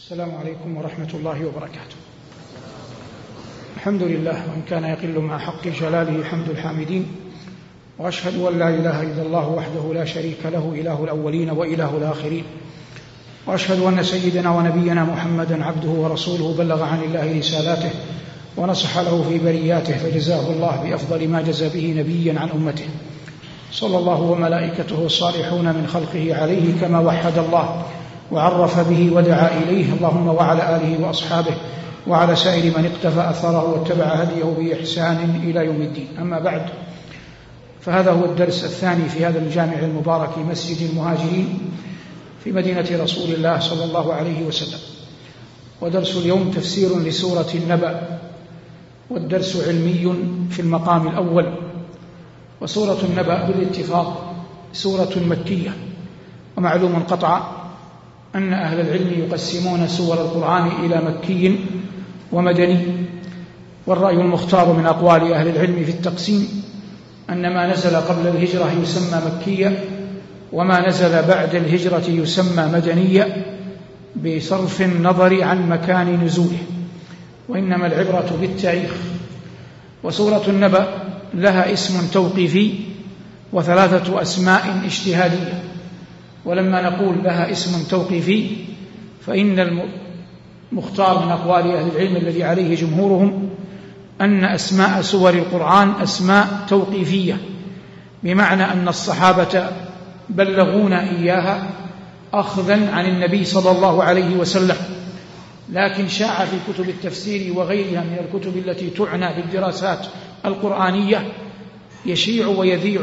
السلام عليكم ورحمة الله وبركاته. الحمد لله، وإن كان يقل مع حق جلاله حمد الحامدين، وأشهد أن لا إله إلا الله وحده لا شريك له، إله الأولين وإله الآخرين، وأشهد أن سيدنا ونبينا محمدا عبده ورسوله بلغ عن الله رسالاته ونصح له في برياته، فجزاه الله بأفضل ما جزى به نبيا عن أمته، صلى الله وملائكته الصالحون من خلقه عليه كما وحد الله وعرف به ودعا إليه، اللهم وعلى آله وأصحابه وعلى سائر من اقتفى أثره واتبع هديه بإحسان إلى يوم الدين. أما بعد، فهذا هو الدرس الثاني في هذا الجامع المبارك مسجد المهاجرين في مدينة رسول الله صلى الله عليه وسلم. ودرس اليوم تفسير لسورة النبأ، والدرس علمي في المقام الأول. وسورة النبأ بالاتفاق سورة مكية، ومعلوم قطعا أن أهل العلم يقسمون سور القرآن إلى مكي ومدني، والرأي المختار من أقوال أهل العلم في التقسيم أن ما نزل قبل الهجرة يسمى مكيا، وما نزل بعد الهجرة يسمى مدنيا، بصرف النظر عن مكان نزوله، وإنما العبرة بالتاريخ. وسورة النبأ لها اسم توقيفي وثلاثة أسماء اجتهادية. ولما نقول لها اسم توقيفي فإن المختار من أقوال أهل العلم الذي عليه جمهورهم أن أسماء سور القرآن أسماء توقيفية، بمعنى أن الصحابة بلغونا إياها أخذا عن النبي صلى الله عليه وسلم، لكن شاع في كتب التفسير وغيرها من الكتب التي تعنى بالدراسات القرآنية يشيع ويذيع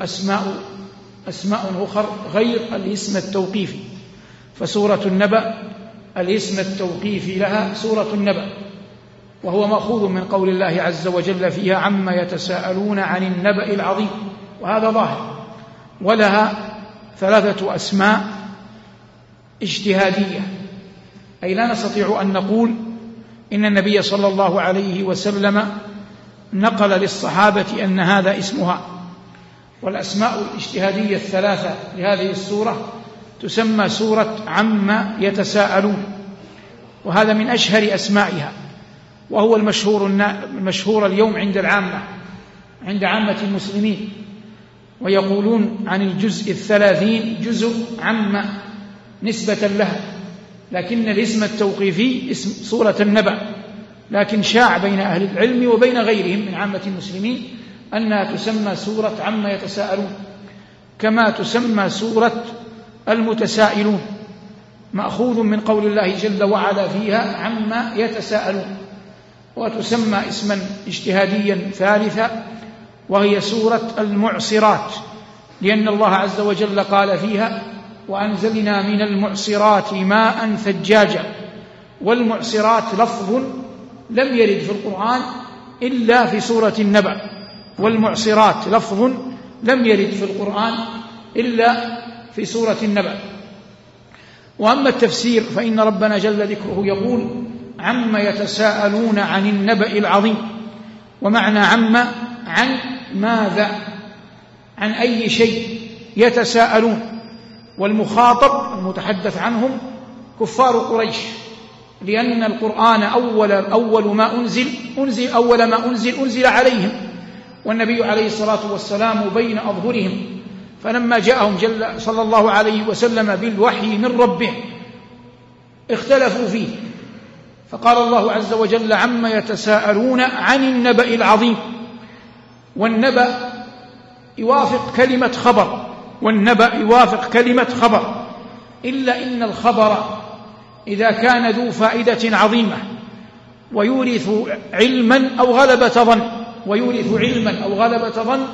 أسماء أخرى غير الاسم التوقيفي. فسورة النبأ الاسم التوقيفي لها سورة النبأ، وهو مأخوذ من قول الله عز وجل فيها عما يتساءلون عن النبأ العظيم، وهذا ظاهر. ولها ثلاثة أسماء اجتهادية، أي لا نستطيع أن نقول إن النبي صلى الله عليه وسلم نقل للصحابة أن هذا اسمها. والأسماء الاجتهادية الثلاثة لهذه السورة تسمى سورة عما يتساءلون، وهذا من أشهر أسمائها، وهو المشهور اليوم عند عامة المسلمين، ويقولون عن الجزء 30 جزء عما نسبة لها، لكن الاسم التوقيفي اسم سورة النبأ. لكن شاع بين أهل العلم وبين غيرهم من عامة المسلمين أنها تسمى سورة عما يتساءلون، كما تسمى سورة المتسائلون، مأخوذ من قول الله جل وعلا فيها عما يتساءلون. وتسمى اسما اجتهاديا ثالثا، وهي سورة المعصرات، لأن الله عز وجل قال فيها وأنزلنا من المعصرات ماء ثجاجا. والمعصرات لفظ لم يرد في القرآن إلا في سورة النبأ، والمعصرات لفظ لم يرد في القرآن إلا في سورة النبأ. وأما التفسير فإن ربنا جل ذكره يقول عما يتساءلون عن النبأ العظيم، ومعنى عما عن ماذا، عن أي شيء يتساءلون، والمخاطب المتحدث عنهم كفار قريش، لأن القرآن أول ما أنزل عليهم، والنبي عليه الصلاة والسلام بين أظهرهم، فلما جاءهم صلى الله عليه وسلم بالوحي من ربه اختلفوا فيه، فقال الله عز وجل عما يتساءلون عن النبأ العظيم. والنبأ يوافق كلمة خبر، إلا إن الخبر إذا كان ذو فائدة عظيمة ويورث علما أو غلبة ظن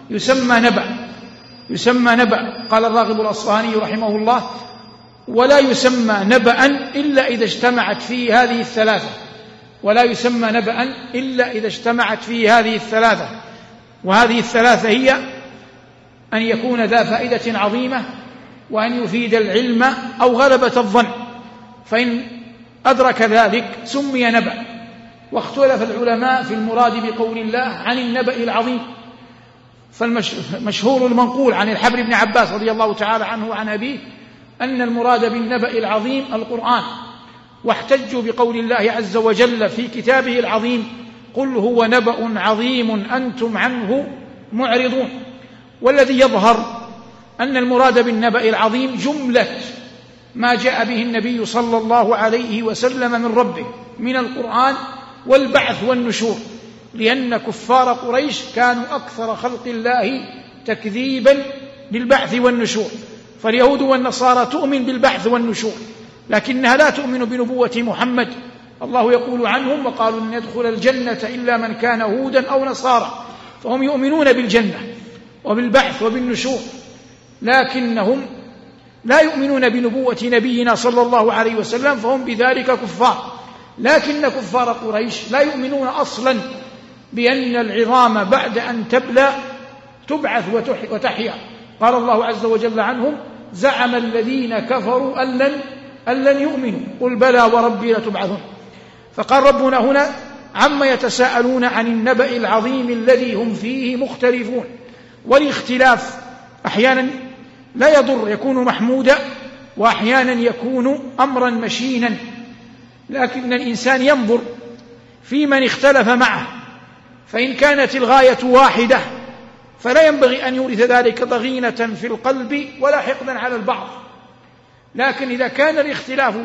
يسمى نبأ. قال الراغب الأصفهاني رحمه الله ولا يسمى نبأ إلا إذا اجتمعت فيه هذه الثلاثة، وهذه الثلاثة هي أن يكون ذا فائدة عظيمة، وأن يفيد العلم أو غلبة الظن، فإن أدرك ذلك سمي نبأ. واختلف العلماء في المراد بقول الله عن النبأ العظيم، فالمشهور المنقول عن الحبر بن عباس رضي الله تعالى عنه وعن أبيه أن المراد بالنبأ العظيم القرآن، واحتجوا بقول الله عز وجل في كتابه العظيم: قل هو نبأ عظيم أنتم عنه معرضون. والذي يظهر أن المراد بالنبأ العظيم جملة ما جاء به النبي صلى الله عليه وسلم من ربه من القرآن والبعث والنشور، لأن كفار قريش كانوا أكثر خلق الله تكذيبا للبعث والنشور. فاليهود والنصارى تؤمن بالبعث والنشور لكنها لا تؤمن بنبوة محمد. الله يقول عنهم: وقالوا لن يدخل الجنة إلا من كان هودا أو نصارى. فهم يؤمنون بالجنة وبالبعث وبالنشور، لكنهم لا يؤمنون بنبوة نبينا صلى الله عليه وسلم، فهم بذلك كفار. لكن كفار قريش لا يؤمنون أصلا بأن العظام بعد أن تبلى تبعث وتحيا. قال الله عز وجل عنهم: زعم الذين كفروا أن لن يؤمنوا قل بلى وربي لتبعثون. فقال ربنا هنا: عما يتساءلون عن النبأ العظيم الذي هم فيه مختلفون. والاختلاف أحيانا لا يضر، يكون محمودا، وأحيانا يكون أمرا مشينا. لكن الإنسان ينظر في من اختلف معه، فإن كانت الغاية واحدة فلا ينبغي أن يورث ذلك ضغينة في القلب ولا حقدا على البعض. لكن إذا كان الاختلاف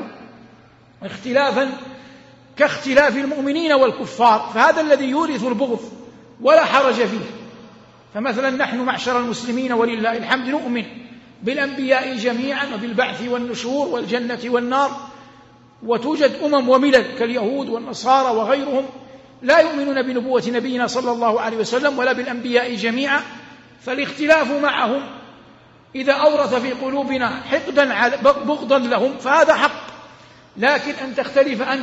اختلافا كاختلاف المؤمنين والكفار فهذا الذي يورث البغض ولا حرج فيه. فمثلا نحن معشر المسلمين ولله الحمد نؤمن بالأنبياء جميعا وبالبعث والنشور والجنة والنار، وتوجد وملل كاليهود والنصارى وغيرهم لا يؤمنون بنبوة نبينا صلى الله عليه وسلم ولا بالأنبياء جميعا. فالاختلاف معهم إذا أورث في قلوبنا حقدا بغضا لهم فهذا حق. لكن أن تختلف أنت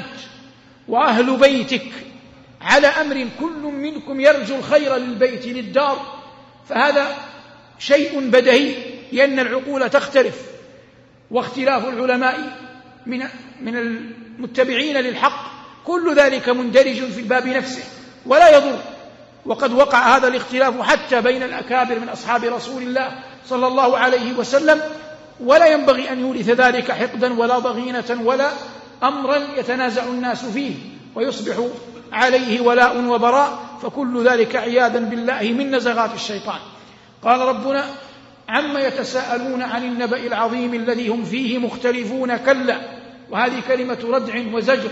وأهل بيتك على أمر كل منكم يرجو الخير للبيت للدار فهذا شيء بديهي، لأن العقول تختلف. واختلاف العلماء من المتبعين للحق كل ذلك مندرج في الباب نفسه ولا يضر. وقد وقع هذا الاختلاف حتى بين الأكابر من أصحاب رسول الله صلى الله عليه وسلم، ولا ينبغي أن يورث ذلك حقدا ولا ضغينة ولا أمرا يتنازع الناس فيه ويصبح عليه ولاء وبراء، فكل ذلك عياذا بالله من نزغات الشيطان. قال ربنا: عما يتساءلون عن النبأ العظيم الذي هم فيه مختلفون. كلا، وهذه كلمة ردع وزجر،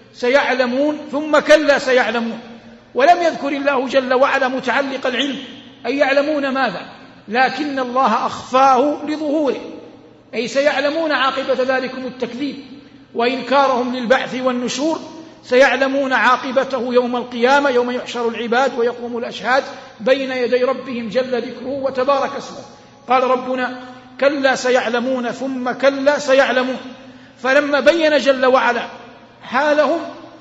سيعلمون ثم كلا سيعلمون. ولم يذكر الله جل وعلا متعلق العلم أي يعلمون ماذا، لكن الله أخفاه لظهوره، أي سيعلمون عاقبة ذلكم التكذيب وإنكارهم للبعث والنشور، سيعلمون عاقبته يوم القيامة يوم يحشر العباد ويقوم الأشهاد بين يدي ربهم جل ذكره وتبارك اسمه. قال ربنا: كلا سيعلمون ثم كلا سيعلمون. فلما بين جل وعلا حالهم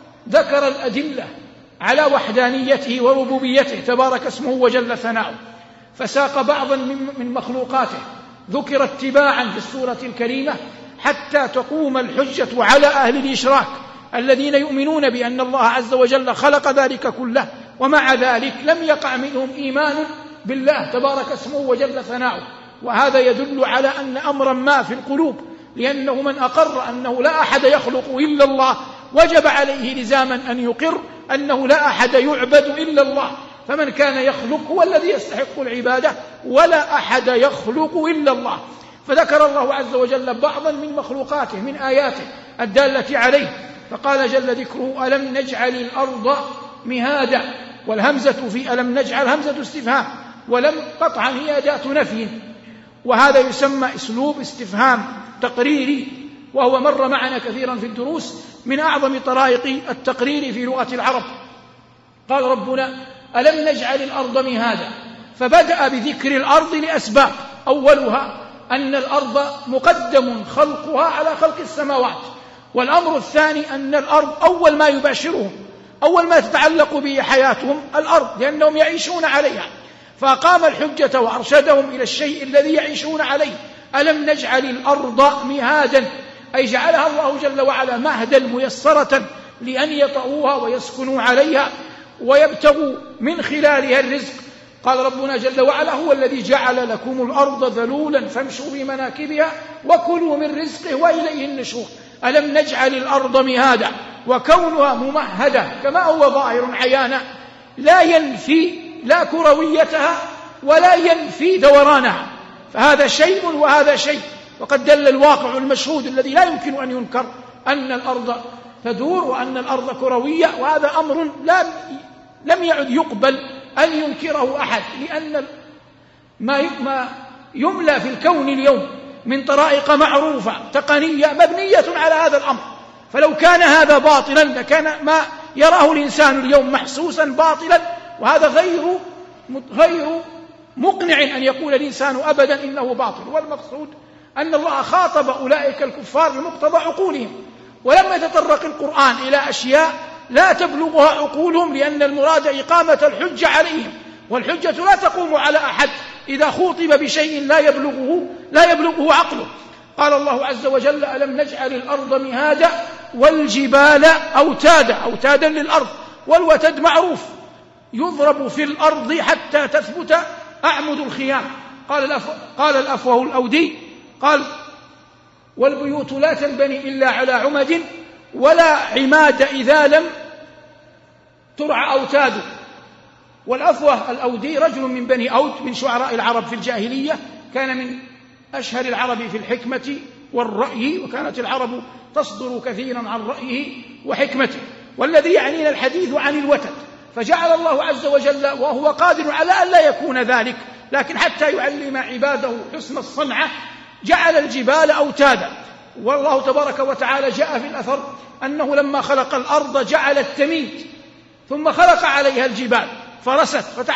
ذكر الأدلة على وحدانيته وربوبيته تبارك اسمه وجل ثناؤه، فساق بعضا من مخلوقاته ذكر اتباعا في السورة الكريمة حتى تقوم الحجة على أهل الإشراك الذين يؤمنون بأن الله عز وجل خلق ذلك كله، ومع ذلك لم يقع منهم إيمان بالله تبارك اسمه وجل ثناؤه. وهذا يدل على أن أمرا ما في القلوب، لأنه من أقر أنه لا أحد يخلق إلا الله وجب عليه لزاما أن يقر أنه لا أحد يعبد إلا الله، فمن كان يخلق هو الذي يستحق العبادة ولا أحد يخلق إلا الله. فذكر الله عز وجل بعضا من مخلوقاته من آياته الدالة عليه، فقال جل ذكره: ألم نجعل الأرض مهادا. والهمزة في ألم نجعل همزة استفهام، ولم قطعا هي أداة نفي، وهذا يسمى أسلوب استفهام تقريري، وهو مر معنا كثيرا في الدروس، من أعظم طرائق التقرير في لغة العرب. قال ربنا: ألم نجعل الأرض مهادا، فبدأ بذكر الأرض لأسباب، أولها أن الأرض مقدم خلقها على خلق السماوات، والأمر الثاني أن الأرض أول ما يباشرهم أول ما تتعلق به حياتهم الأرض، لأنهم يعيشون عليها، فأقام الحجة وأرشدهم إلى الشيء الذي يعيشون عليه. ألم نجعل الأرض مهادا، أي جعلها الله جل وعلا مهدا ميسرة لأن يطؤوها ويسكنوا عليها ويبتغوا من خلالها الرزق. قال ربنا جل وعلا: هو الذي جعل لكم الأرض ذلولا فامشوا في مناكبها وكلوا من رزقه وإليه النشور. ألم نجعل الأرض مهادا، وكونها ممهدة كما هو ظاهر عيانا لا ينفي لا كرويتها ولا ينفي دورانها، فهذا شيء وهذا شيء. وقد دل الواقع المشهود الذي لا يمكن أن ينكر أن الأرض تدور وأن الأرض كروية، وهذا أمر لم يعد يقبل أن ينكره أحد، لأن ما يملى في الكون اليوم من طرائق معروفة تقنية مبنية على هذا الأمر، فلو كان هذا باطلا لكان ما يراه الإنسان اليوم محسوسا باطلا، وهذا غير مقنع أن يقول الإنسان أبدا إنه باطل. والمقصود أن الله خاطب أولئك الكفار بمقتضى عقولهم، ولم يتطرق القرآن إلى أشياء لا تبلغها عقولهم، لأن المراد إقامة الحجة عليهم، والحجة لا تقوم على أحد إذا خوطب بشيء لا يبلغه عقله. قال الله عز وجل: ألم نجعل الأرض مهادا والجبال أوتادا للأرض. والوتد معروف يضرب في الأرض حتى تثبت أعمد الخيام. قال الأفوه الأودي قال: والبيوت لا تنبني إلا على عمد ولا عماد إذا لم ترعى أوتاده. والأفوه الأودي رجل من بني أود من شعراء العرب في الجاهلية، كان من أشهر العرب في الحكمة والرأي، وكانت العرب تصدر كثيرا عن رأيه وحكمته. والذي يعنينا الحديث عن الوتد، فجعل الله عز وجل وهو قادر على أن لا يكون ذلك، لكن حتى يعلم عباده حسن الصنعة جعل الجبال أوتادا. والله تبارك وتعالى جاء في الأثر أنه لما خلق الأرض جعل التميد، ثم خلق عليها الجبال فرست،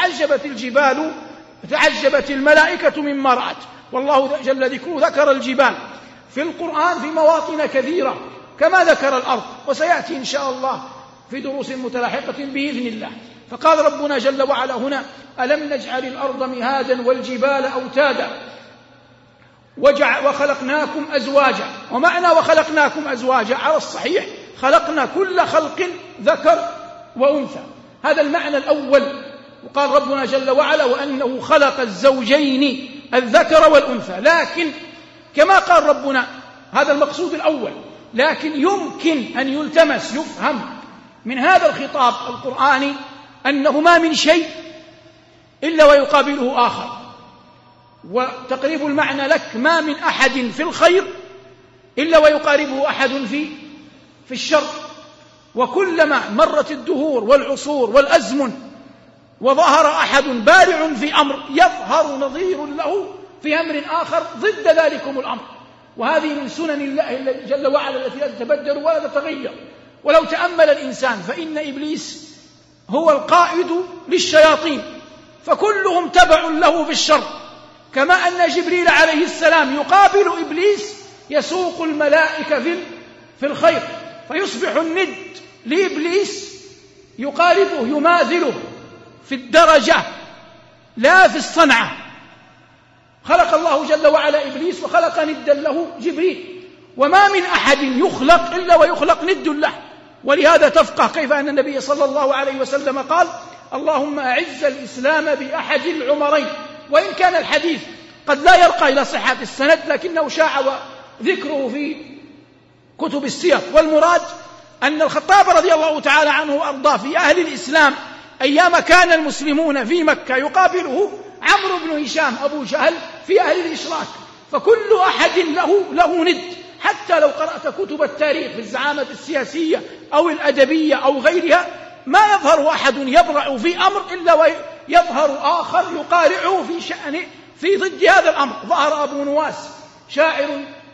فتعجبت الملائكة مما رأت. والله جل ذكره ذكر الجبال في القرآن في مواطن كثيرة كما ذكر الأرض، وسيأتي إن شاء الله في دروس متلاحقة بإذن الله. فقال ربنا جل وعلا هنا: ألم نجعل الأرض مهادا والجبال أوتادا وخلقناكم أزواجا. ومعنى وخلقناكم أزواجا على الصحيح خلقنا كل خلق ذكر وأنثى، هذا المعنى الأول. وقال ربنا جل وعلا: وأنه خلق الزوجين الذكر والأنثى. لكن كما قال ربنا هذا المقصود الأول، لكن يمكن أن يفهم من هذا الخطاب القرآني أنه ما من شيء إلا ويقابله آخر. وتقريب المعنى لك: ما من أحد في الخير إلا ويقاربه أحد في الشر. وكلما مرت الدهور والعصور والأزمن وظهر أحد بارع في أمر يظهر نظير له في أمر آخر ضد ذلكم الأمر. وهذه من سنن الله جل وعلا التي لا تتبدل ولا تتغير. ولو تأمل الإنسان فإن إبليس هو القائد للشياطين، فكلهم تبع له في الشر، كما أن جبريل عليه السلام يقابل إبليس يسوق الملائكة في الخير، فيصبح الند لإبليس يقاربه يماثله في الدرجة لا في الصنعة. خلق الله جل وعلا إبليس وخلق ندا له جبريل، وما من أحد يخلق إلا ويخلق ند له. ولهذا تفقه كيف أن النبي صلى الله عليه وسلم قال: اللهم أعز الإسلام بأحد العمرين. وإن كان الحديث قد لا يرقى إلى صحة السند، لكنه شاع ذكره في كتب السير. والمراد أن الخطاب رضي الله تعالى عنه وأرضاه في أهل الإسلام أيام كان المسلمون في مكة يقابله عمرو بن هشام أبو جهل في أهل الإشراك، فكل أحد له ند. حتى لو قرأت كتب التاريخ في الزعامة السياسية أو الأدبية أو غيرها، ما يظهر أحد يبرع في أمر إلا ويظهر آخر يقارعه في شأنه في ضد هذا الأمر. ظهر أبو نواس شاعر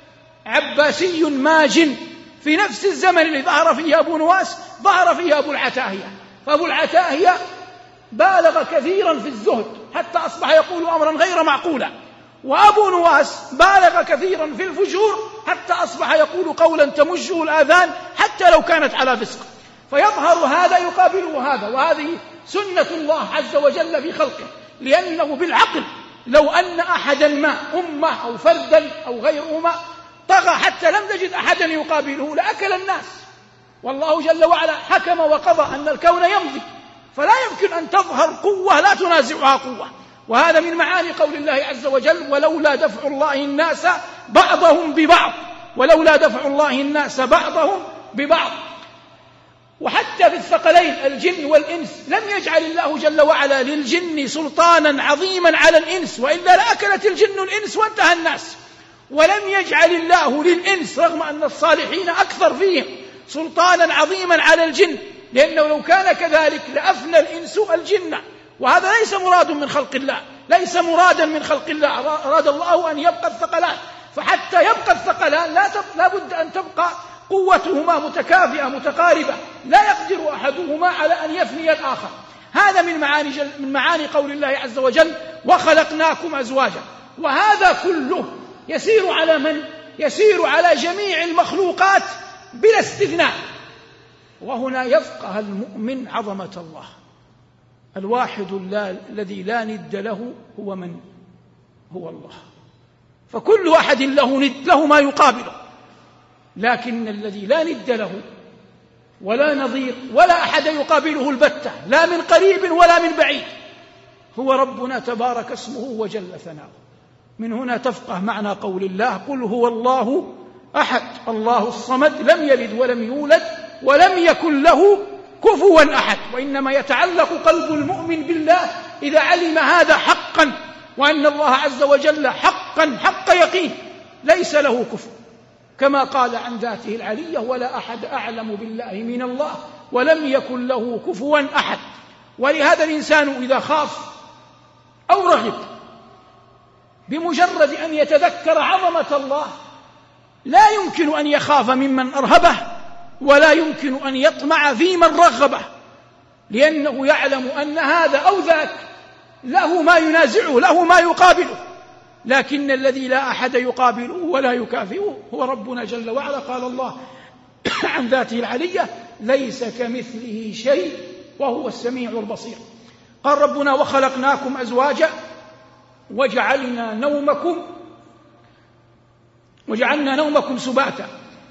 عباسي ماج في نفس الزمن اللي ظهر فيه أبو نواس ظهر فيه أبو العتاهية. فأبو العتاهية بالغ كثيرا في الزهد حتى أصبح يقول أمرا غير معقولا، وأبو نواس بالغ كثيرا في الفجور حتى أصبح يقول قولا تمجه الآذان حتى لو كانت على فسق. فيظهر هذا يقابله هذا، وهذه سنة الله عز وجل في خلقه، لأنه بالعقل لو أن أحدا ما أمة أو فردا أو غير أمة طغى حتى لم تجد أحدا يقابله لأكل الناس. والله جل وعلا حكم وقضى أن الكون يمضي، فلا يمكن أن تظهر قوة لا تنازعها قوة. وهذا من معاني قول الله عز وجل: ولولا دفع الله الناس بعضهم ببعض ولولا دفع الله الناس بعضهم ببعض. وحتى في الثقلين الجن والإنس لم يجعل الله جل وعلا للجن سلطانا عظيما على الإنس، وإلا لأكلت الجن الإنس وانتهى الناس. ولم يجعل الله للإنس رغم أن الصالحين أكثر فيهم سلطانا عظيما على الجن، لأنه لو كان كذلك لأفنى الإنس الجن، وهذا ليس مراد من خلق الله، ليس مرادا من خلق الله. أراد الله أن يبقى الثقلان، فحتى يبقى الثقلان لا بد أن تبقى قوتهما متكافئة متقاربة، لا يقدر أحدهما على أن يفني الآخر. هذا من معاني قول الله عز وجل وخلقناكم أزواجا. وهذا كله يسير على من؟ يسير على جميع المخلوقات بلا استثناء. وهنا يفقه المؤمن عظمة الله. الواحد الذي لا ند له هو من؟ هو الله. فكل واحد له ند، له ما يقابله، لكن الذي لا ند له ولا نظير ولا أحد يقابله البتة، لا من قريب ولا من بعيد، هو ربنا تبارك اسمه وجل ثناؤه. من هنا تفقه معنى قول الله قل هو الله أحد الله الصمد لم يلد ولم يولد ولم يكن له كفوا أحد. وإنما يتعلق قلب المؤمن بالله إذا علم هذا حقا، وأن الله عز وجل حق يقين ليس له كفو، كما قال عن ذاته العلية ولا أحد أعلم بالله من الله ولم يكن له كفوا أحد. ولهذا الإنسان إذا خاف أو رغب بمجرد أن يتذكر عظمة الله لا يمكن أن يخاف ممن أرهبه، ولا يمكن أن يطمع في من رغبه، لأنه يعلم أن هذا أو ذاك له ما ينازعه، له ما يقابله. لكن الذي لا أحد يقابله ولا يكافئه هو ربنا جل وعلا. قال الله عن ذاته العلية ليس كمثله شيء وهو السميع البصير. قال ربنا وخلقناكم أزواجا وجعلنا نومكم سباتا.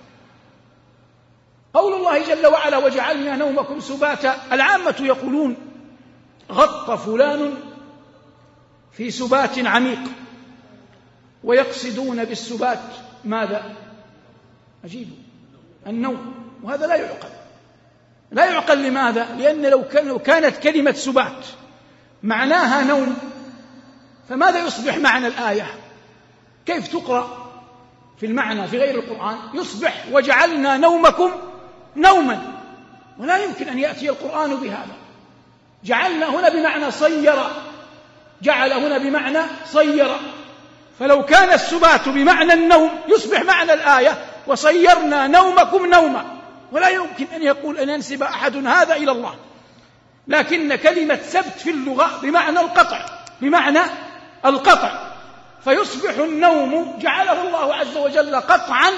قول الله جل وعلا وجعلنا نومكم سباتا، العامة يقولون غط فلان في سبات عميق، ويقصدون بالسبات ماذا؟ عجيب، النوم. وهذا لا يعقل. لماذا؟ لأن لو كانت كلمة سبات معناها نوم، فماذا يصبح معنى الآية؟ كيف تقرأ في المعنى في غير القرآن؟ يصبح وجعلنا نومكم نوما، ولا يمكن أن يأتي القرآن بهذا. جعلنا هنا بمعنى صير، جعل هنا بمعنى صير. فلو كان السبات بمعنى النوم يصبح معنى الآية وصيرنا نومكم نوما، ولا يمكن أن يقول أن ينسب أحد هذا إلى الله. لكن كلمة سبت في اللغة بمعنى القطع، فيصبح النوم جعله الله عز وجل قطعا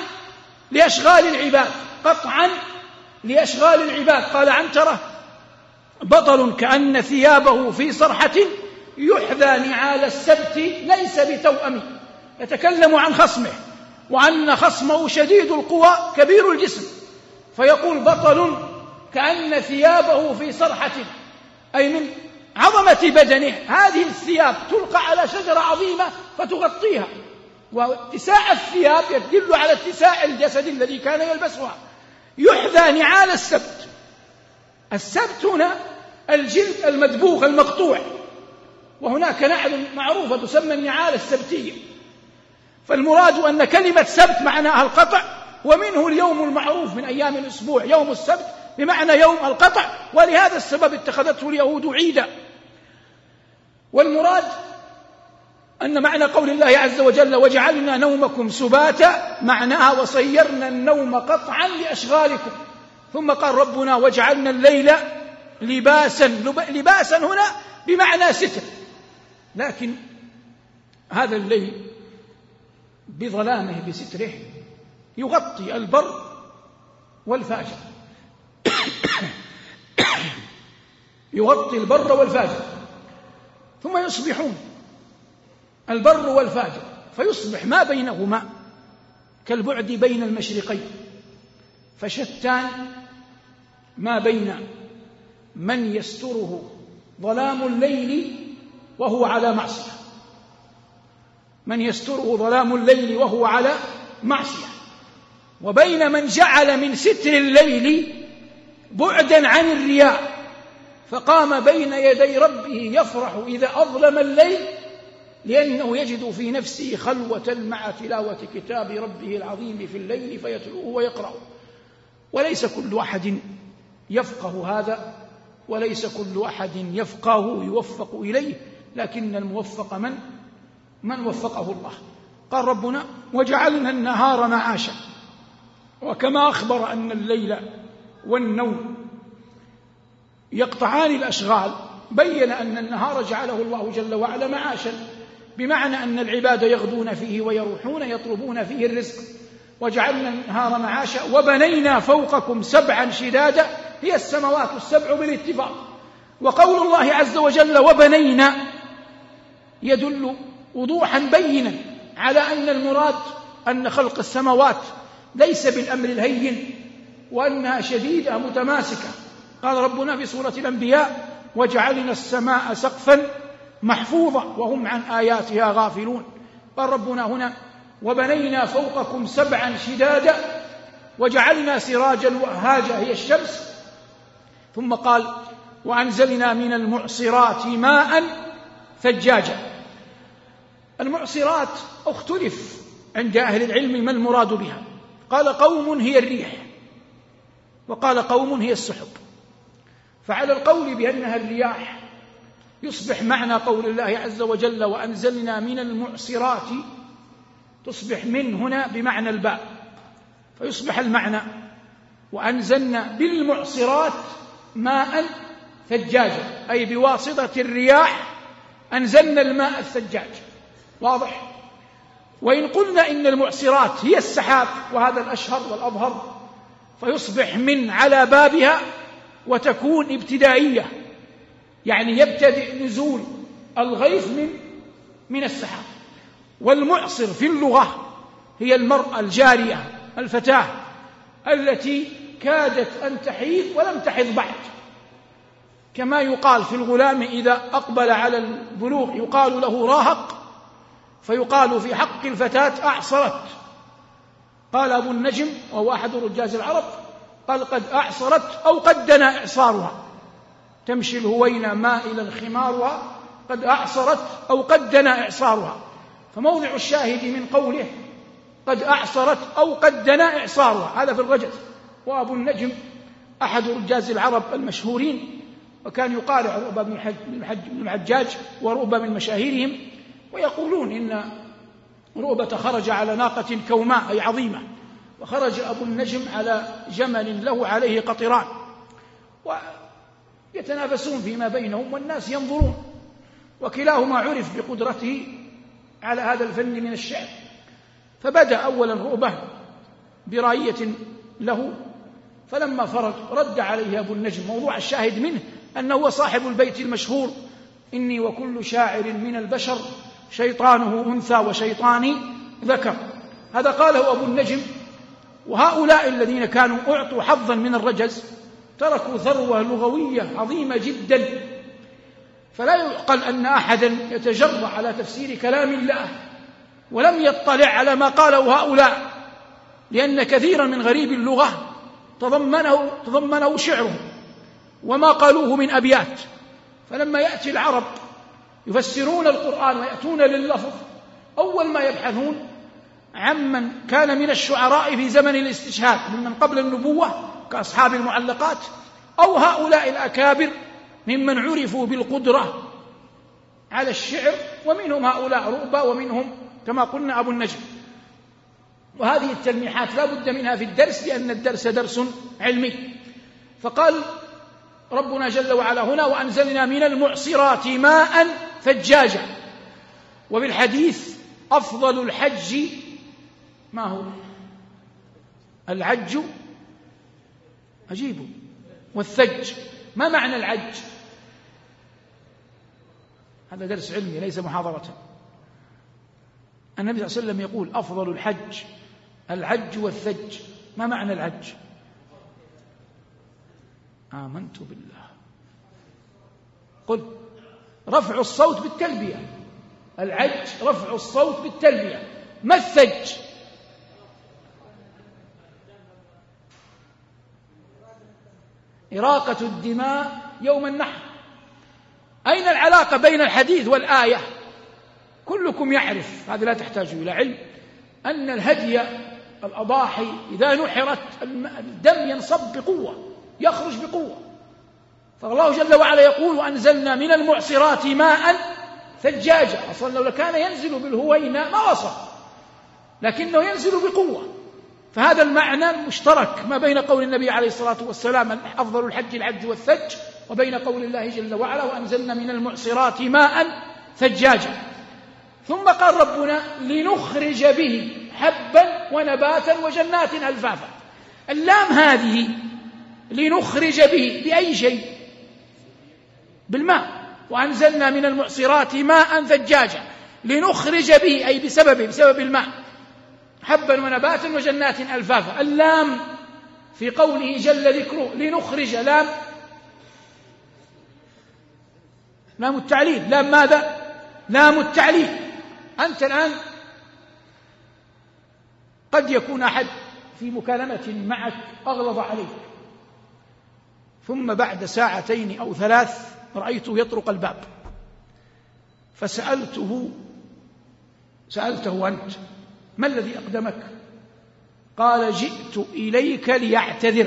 لأشغال العباد. قال عنترة بطل كأن ثيابه في صرحة يحذى نعال السبت ليس بتوأم. يتكلم عن خصمه وأن خصمه شديد القوى كبير الجسم، فيقول بطل كأن ثيابه في صرحة، أي من عظمة بدنه هذه الثياب تلقى على شجرة عظيمة فتغطيها، واتساع الثياب يدل على اتساع الجسد الذي كان يلبسها. يحذى نعال السبت. السبت هنا الجلد المدبوغ المقطوع، وهناك نعل معروفة تسمى النعال السبتية. فالمراد أن كلمة سبت معناها القطع، ومنه اليوم المعروف من أيام الأسبوع يوم السبت بمعنى يوم القطع، ولهذا السبب اتخذته اليهود عيدا. والمراد أن معنى قول الله عز وجل وجعلنا نومكم سباتا معناها وصيرنا النوم قطعا لأشغالكم. ثم قال ربنا وجعلنا الليل لباسا. لباسا هنا بمعنى ستر، لكن هذا الليل بظلامه بستره يغطي البر والفاجر يغطي البر والفاجر، ثم يصبحون البر والفاجر، فيصبح ما بينهما كالبعد بين المشرقين، فشتان ما بين من يستره ظلام الليل وهو على معصية، وبين من جعل من ستر الليل بعدا عن الرياء، فقام بين يدي ربه يفرح إذا أظلم الليل لأنه يجد في نفسه خلوة مع تلاوة كتاب ربه العظيم في الليل فيتلوه ويقرأه. وليس كل أحد يفقه هذا، وليس كل أحد يفقه يوفق إليه، لكن الموفق من وفقه الله. قال ربنا: وجعلنا النهار معاشا. وكما أخبر أن الليل والنوم يقطعان الأشغال، بين أن النهار جعله الله جل وعلا معاشا، بمعنى أن العباد يغدون فيه ويروحون يطلبون فيه الرزق. وجعلنا النهار معاشا وبنينا فوقكم سبعا شدادا، هي السماوات السبع بالاتفاق. وقول الله عز وجل وبنينا يدل وضوحا بينا على أن المراد أن خلق السماوات ليس بالأمر الهين، وأنها شديدة متماسكة. قال ربنا في سورة الأنبياء: وجعلنا السماء سقفا محفوظا وهم عن آياتها غافلون. قال ربنا هنا: وبنينا فوقكم سبعا شدادا وجعلنا سراجا وهاجا، هي الشمس. ثم قال: وأنزلنا من المعصرات ماء ثجاجا. المعصرات اختلف عند أهل العلم ما المراد بها. قال قوم هي الريح، وقال قوم هي السحب. فعلى القول بأنها الرياح يصبح معنى قول الله عز وجل: وأنزلنا من المعصرات، تصبح من هنا بمعنى الباء، فيصبح المعنى وأنزلنا بالمعصرات ماء ثجاجا، أي بواسطة الرياح أنزلنا الماء الثجاج. واضح؟ وإن قلنا إن المعصرات هي السحاب، وهذا الأشهر والأظهر، فيصبح من على بابها وتكون ابتدائية، يعني يبتدئ نزول الغيث من السحاب. والمعصر في اللغة هي المرأة الجارية الفتاة التي كادت أن تحيض ولم تحض بعد، كما يقال في الغلام إذا أقبل على البلوغ يقال له راهق، فيقال في حق الفتاة أعصرت. قال أبو النجم وهو أحد رجاز العرب: قال قد أعصرت أو قد دنا إعصارها، تمشي الهوينة مائلا خمارها، قد أعصرت أو قد دنا إعصارها. فموضع الشاهد من قوله قد أعصرت أو قد دنا إعصارها هذا في الرجز. وأبو النجم أحد رجاز العرب المشهورين، وكان يقارع عروبة بن الحجاج ورؤبة من مشاهيرهم، ويقولون إن رؤبة خرج على ناقة كوماء أي عظيمة، وخرج أبو النجم على جمل له عليه قطران، ويتنافسون فيما بينهم والناس ينظرون، وكلاهما عرف بقدرته على هذا الفن من الشعر. فبدأ أولا رؤبة براية له، فلما فرغ رد عليه أبو النجم. موضوع الشاهد منه أنه هو صاحب البيت المشهور: إني وكل شاعر من البشر شيطانه أنثى وشيطاني ذكر. هذا قاله أبو النجم. وهؤلاء الذين كانوا أعطوا حظا من الرجز تركوا ثروة لغوية عظيمة جدا، فلا يعقل أن أحدا يتجرأ على تفسير كلام الله ولم يطلع على ما قاله هؤلاء، لأن كثيرا من غريب اللغة تضمنه شعره وما قالوه من أبيات. فلما يأتي العرب يفسرون القرآن ويأتون لللفظ، أول ما يبحثون عمن كان من الشعراء في زمن الاستشهاد ممن قبل النبوة كأصحاب المعلقات، أو هؤلاء الأكابر ممن عرفوا بالقدرة على الشعر، ومنهم هؤلاء رؤبة ومنهم كما قلنا أبو النجم. وهذه التلميحات لا بد منها في الدرس، لأن الدرس درس علمي. فقال ربنا جل وعلا هنا وأنزلنا من المعصرات ماء ثجاجا. وبالحديث أفضل الحج ما هو؟ العج أجيبه والثج. ما معنى العج؟ هذا درس علمي ليس محاضرة. النبي صلى الله عليه وسلم يقول أفضل الحج العج والثج. ما معنى العج؟ آمنت بالله. قل رفع الصوت بالتلبية. العج رفع الصوت بالتلبية. ما الثج؟ إراقة الدماء يوم النحر. أين العلاقة بين الحديث والآية؟ كلكم يعرف، هذا لا تحتاج إلى علم، أن الهدي الأضاحي إذا نحرت الدم ينصب بقوة، يخرج بقوة. فالله جل وعلا يقول: وأنزلنا من المعصرات ماء ثجاجا. أصلا لو كان ينزل بالهوينة ما وصل، لكنه ينزل بقوة. فهذا المعنى المشترك ما بين قول النبي عليه الصلاة والسلام أفضل الحج العج والثج، وبين قول الله جل وعلا: وأنزلنا من المعصرات ماء ثجاجا. ثم قال ربنا: لنخرج به حبا ونباتا وجنات ألفافا. اللام هذه لنخرج به بأي شيء؟ بالماء. وأنزلنا من المعصرات ماء ثجاجا، لنخرج به أي بسبب الماء حبا ونباتا وجنات ألفافا. اللام في قوله جل ذكره لنخرج لام التعليل. لام ماذا؟ لام التعليل. أنت الآن قد يكون أحد في مكالمة معك أغلظ عليك، ثم بعد ساعتين أو 3 رأيته يطرق الباب، فسألته أنت: ما الذي أقدمك؟ قال: جئت إليك ليعتذر.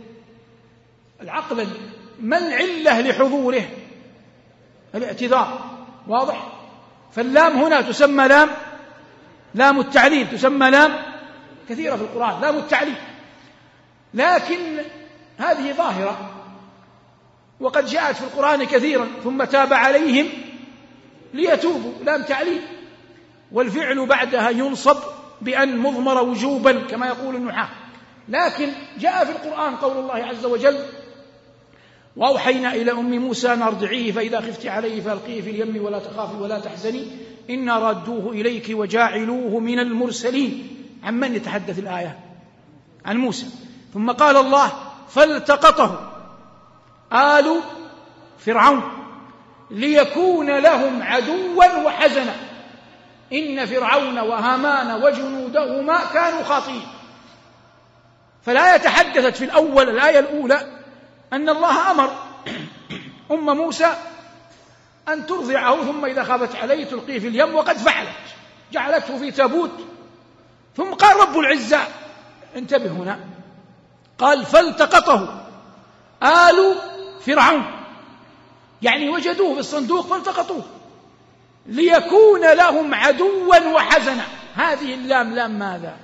العقل ما العلة لحضوره؟ الاعتذار. واضح؟ فاللام هنا تسمى لام التعليل، تسمى لام كثيرة في القرآن، لام التعليل. لكن هذه ظاهرة وقد جاءت في القرآن كثيرا: ثم تاب عليهم ليتوبوا، لام تعليل. والفعل بعدها ينصب بأن مضمر وجوبا كما يقول النحاة. لكن جاء في القرآن قول الله عز وجل: وأوحينا إلى أم موسى أن أرضعيه فإذا خفت عليه فألقيه في اليم ولا تخافي ولا تحزني إنا رادوه إليك وجاعلوه من المرسلين. عن من يتحدث الآية؟ عن موسى. ثم قال الله: فالتقطه آل فرعون ليكون لهم عدوا وحزنا إن فرعون وهامان وجنودهما كانوا خاطئين. فالآية تحدثت في الآية الأولى أن الله أمر أم موسى أن ترضعه، ثم إذا خافت عليه تلقيه في اليم، وقد فعلت، جعلته في تابوت. ثم قال رب العزة، انتبه هنا، قال: فالتقطه آل فرعون، يعني وجدوه في الصندوق فالتقطوه ليكون لهم عدوا وحزنا. هذه اللام لام ماذا؟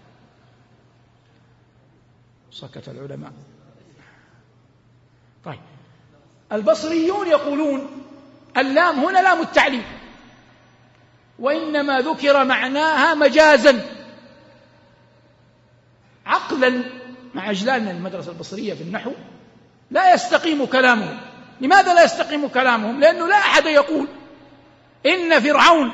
سكت العلماء. طيب، البصريون يقولون اللام هنا لام التعليل، وإنما ذكر معناها مجازا عقلا. مع أجلال المدرسة البصرية في النحو لا يستقيم كلامهم. لماذا لا يستقيم كلامهم؟ لأنه لا أحد يقول إن فرعون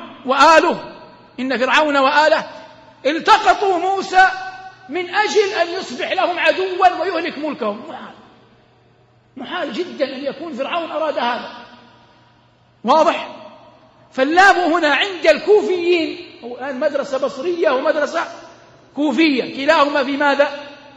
وآله التقطوا موسى من أجل أن يصبح لهم عدوا ويهلك ملكهم. محال جدا أن يكون فرعون أراد هذا. واضح؟ فاللام هنا عند الكوفيين، الآن مدرسة بصرية ومدرسة كوفية، كلاهما في ماذا؟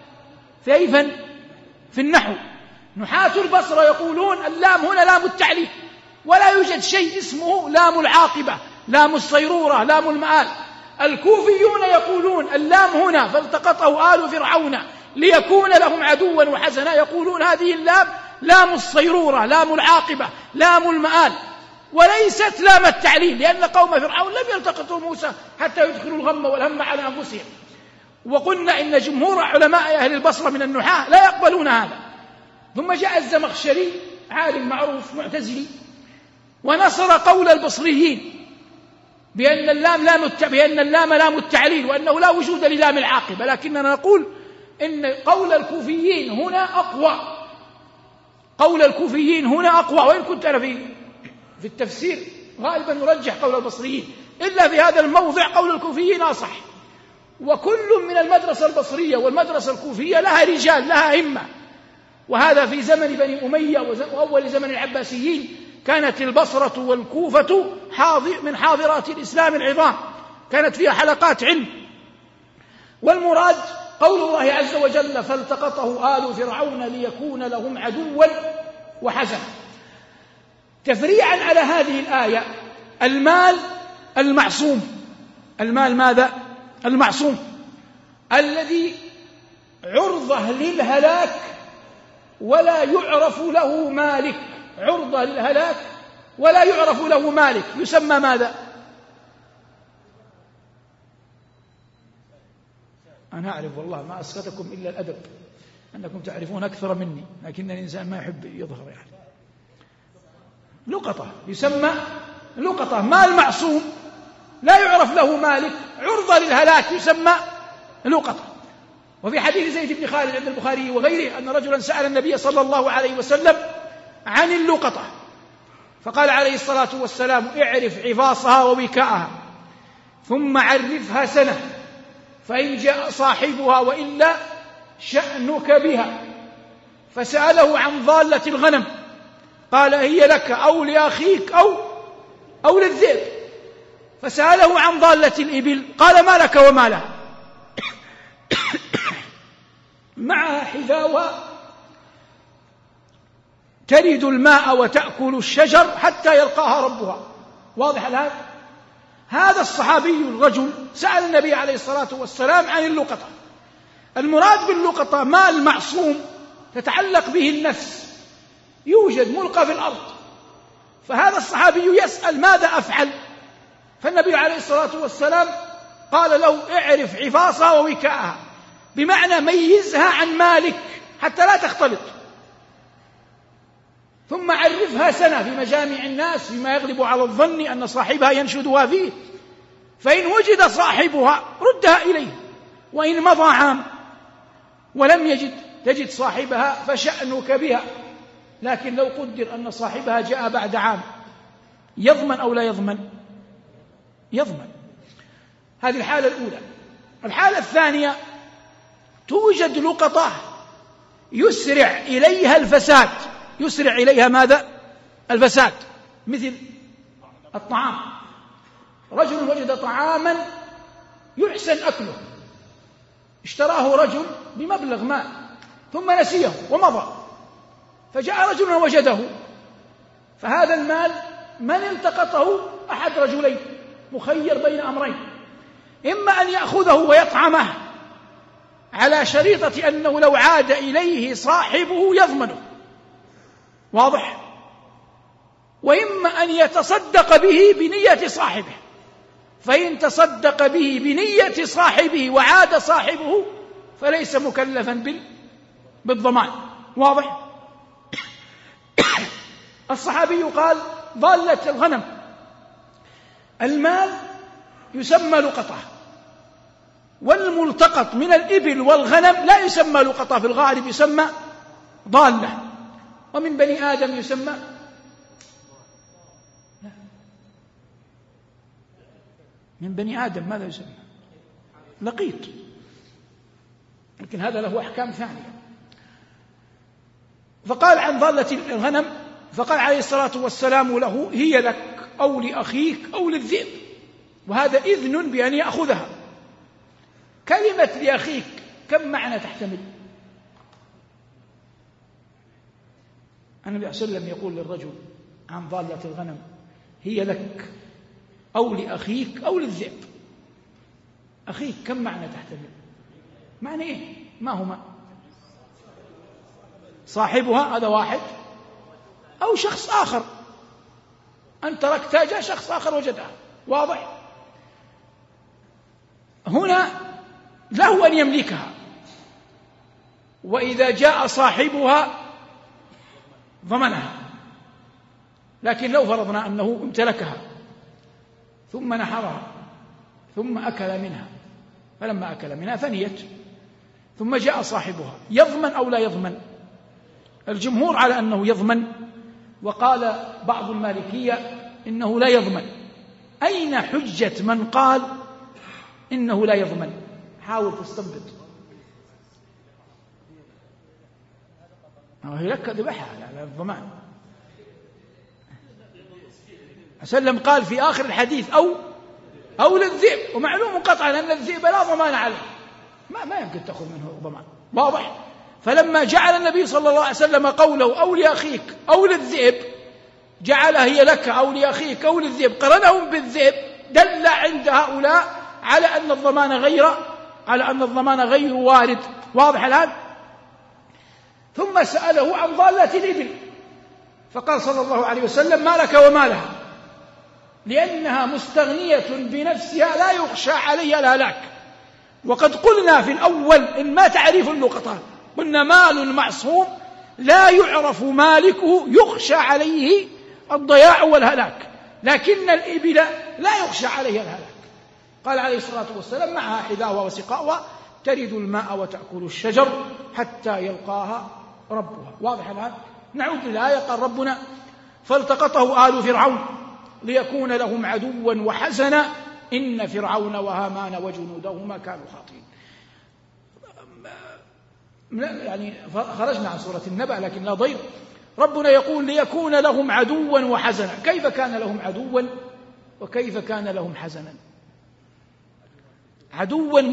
في النحو. نحاة البصرة يقولون اللام هنا لام التعليل، ولا يوجد شيء اسمه لام العاقبة، لام الصيرورة، لام المآل. الكوفيون يقولون اللام هنا فالتقطه آل فرعون ليكون لهم عدوا وحزنا، يقولون هذه اللام لام الصيرورة، لام العاقبة، لام المآل، وليست لام التعليل، لأن قوم فرعون لم يلتقطوا موسى حتى يدخلوا الغم والهم على أنفسهم. وقلنا إن جمهور علماء أهل البصرة من النحاة لا يقبلون هذا. ثم جاء الزمخشري عالم معروف معتزلي ونصر قول البصريين بأن اللام لام التعليل، وأنه لا وجود للام العاقبة. لكننا نقول إن قول الكوفيين هنا أقوى، وإن كنت أنا في التفسير غالبا نرجح قول البصريين، إلا في هذا الموضع قول الكوفيين أصح. وكل من المدرسة البصرية والمدرسة الكوفية لها رجال، لها همة. وهذا في زمن بني أمية وأول زمن العباسيين كانت البصرة والكوفة من حاضرات الإسلام العظام، كانت فيها حلقات علم. والمراد قول الله عز وجل فالتقطه آل فرعون ليكون لهم عدوا وحزنا. تفريعا على هذه الآية، المال المعصوم، المال ماذا؟ المعصوم الذي عرضة للهلاك ولا يعرف له مالك، عرضة للهلاك ولا يعرف له مالك، يسمى ماذا؟ أنا أعرف والله ما أسقطكم إلا الأدب، أنكم تعرفون أكثر مني، لكن الإنسان ما يحب يظهر يعني. لقطة، يسمى لقطة، مال معصوم لا يعرف له مالك، عرضة للهلاك، يسمى لقطة. وفي حديث زيد بن خالد عند البخاري وغيره أن رجلا سأل النبي صلى الله عليه وسلم عن اللقطة، فقال عليه الصلاة والسلام: اعرف عفاصها ووكاءها ثم عرفها سنة، فإن جاء صاحبها وإلا شأنك بها. فسأله عن ضالة الغنم، قال: هي لك أو لأخيك أو للذئب. فسأله عن ضالة الإبل، قال: ما لك وما لها؟ معها حذاؤها ترد الماء وتأكل الشجر حتى يلقاها ربها. واضح الآن؟ هذا الصحابي الرجل سأل النبي عليه الصلاة والسلام عن اللقطة. المراد باللقطة مال معصوم تتعلق به النفس، يوجد ملقى في الأرض، فهذا الصحابي يسأل: ماذا أفعل؟ فالنبي عليه الصلاة والسلام قال له: اعرف عفاصها ووكاءها، بمعنى ميزها عن مالك حتى لا تختلط، ثم عرفها سنة في مجامع الناس فيما يغلب على الظن أن صاحبها ينشدها فيه، فإن وجد صاحبها ردها إليه، وإن مضى عام ولم تجد صاحبها فشأنك بها. لكن لو قدر أن صاحبها جاء بعد عام، يضمن أو لا يضمن؟ يضمن. هذه الحالة الأولى. الحالة الثانية، توجد لقطة يسرع إليها الفساد، يسرع إليها ماذا؟ الفساد، مثل الطعام. رجل وجد طعاما يحسن أكله، اشتراه رجل بمبلغ مال ثم نسيه ومضى، فجاء رجل وجده، فهذا المال من التقطه؟ أحد رجلين، مخير بين أمرين: إما أن يأخذه ويطعمه على شريطة أنه لو عاد إليه صاحبه يضمنه، واضح؟ وإما أن يتصدق به بنية صاحبه، فإن تصدق به بنية صاحبه وعاد صاحبه فليس مكلفا بالضمان، واضح؟ الصحابي قال: ضالة الغنم، المال يسمى لقطة، والملتقط من الإبل والغنم لا يسمى لقطة، في الغالب يسمى ضالة. ومن بني آدم يسمى من بني آدم ماذا يسمى؟ لقيط، لكن هذا له أحكام ثانية. فقال عن ضالة الغنم، فقال عليه الصلاة والسلام له: هي لك أو لأخيك أو للذئب، وهذا إذن بأن يأخذها. كلمة لأخيك كم معنى تحتمل؟ النبي صلى الله عليه وسلم يقول للرجل عن ضالة الغنم: هي لك أو لأخيك أو للذئب. أخيك كم معنى تحتمل؟ معنى إيه؟ ما هما؟ صاحبها هذا واحد، أو شخص آخر، أنت تركتها جاء شخص آخر وجدها، واضح؟ هنا له أن يملكها، وإذا جاء صاحبها ضمنها. لكن لو فرضنا أنه امتلكها ثم نحرها ثم أكل منها، فلما أكل منها فنيت، ثم جاء صاحبها، يضمن أو لا يضمن؟ الجمهور على أنه يضمن، وقال بعض المالكية إنه لا يضمن. أين حجة من قال إنه لا يضمن؟ حاول تستنبط. هي لك ذبحها على الضمان. أسلم قال في آخر الحديث أو للذئب، ومعلوم قطعا أن الذئب لا ضمان عليه، ما يمكن تأخذ منه ضمان، واضح؟ فلما جعل النبي صلى الله عليه وسلم قوله أو لأخيك أو للذئب جعلها هي لك أو لأخيك أو للذئب، قرنهم بالذئب، دل عند هؤلاء على أن الضمان غير وارد، واضح الآن؟ ثم سأله عن ضالة الإبل فقال صلى الله عليه وسلم ما لك وما لها، لأنها مستغنية بنفسها لا يخشى عليها الهلاك. وقد قلنا في الأول إن ما تعريف اللقطة، قلنا مال معصوم لا يعرف مالكه يخشى عليه الضياع والهلاك، لكن الإبل لا يخشى عليها الهلاك. قال عليه الصلاة والسلام معها حذاؤها وسقاؤها ترد الماء وتأكل الشجر حتى يلقاها ربها، واضح الآن؟ نعود للآية. قال ربنا فالتقطه آل فرعون ليكون لهم عدوا وحزنا إن فرعون وهامان وجنودهما كانوا خاطئين. يعني خرجنا عن سورة النبأ لكن لا ضير. ربنا يقول ليكون لهم عدوا وحزنا، كيف كان لهم عدوا وكيف كان لهم حزنا؟ عدوا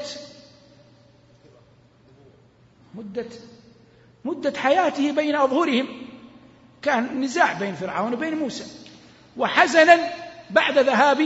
مدة حياته بين أظهرهم، كان نزاع بين فرعون وبين موسى، وحزنا بعد ذهاب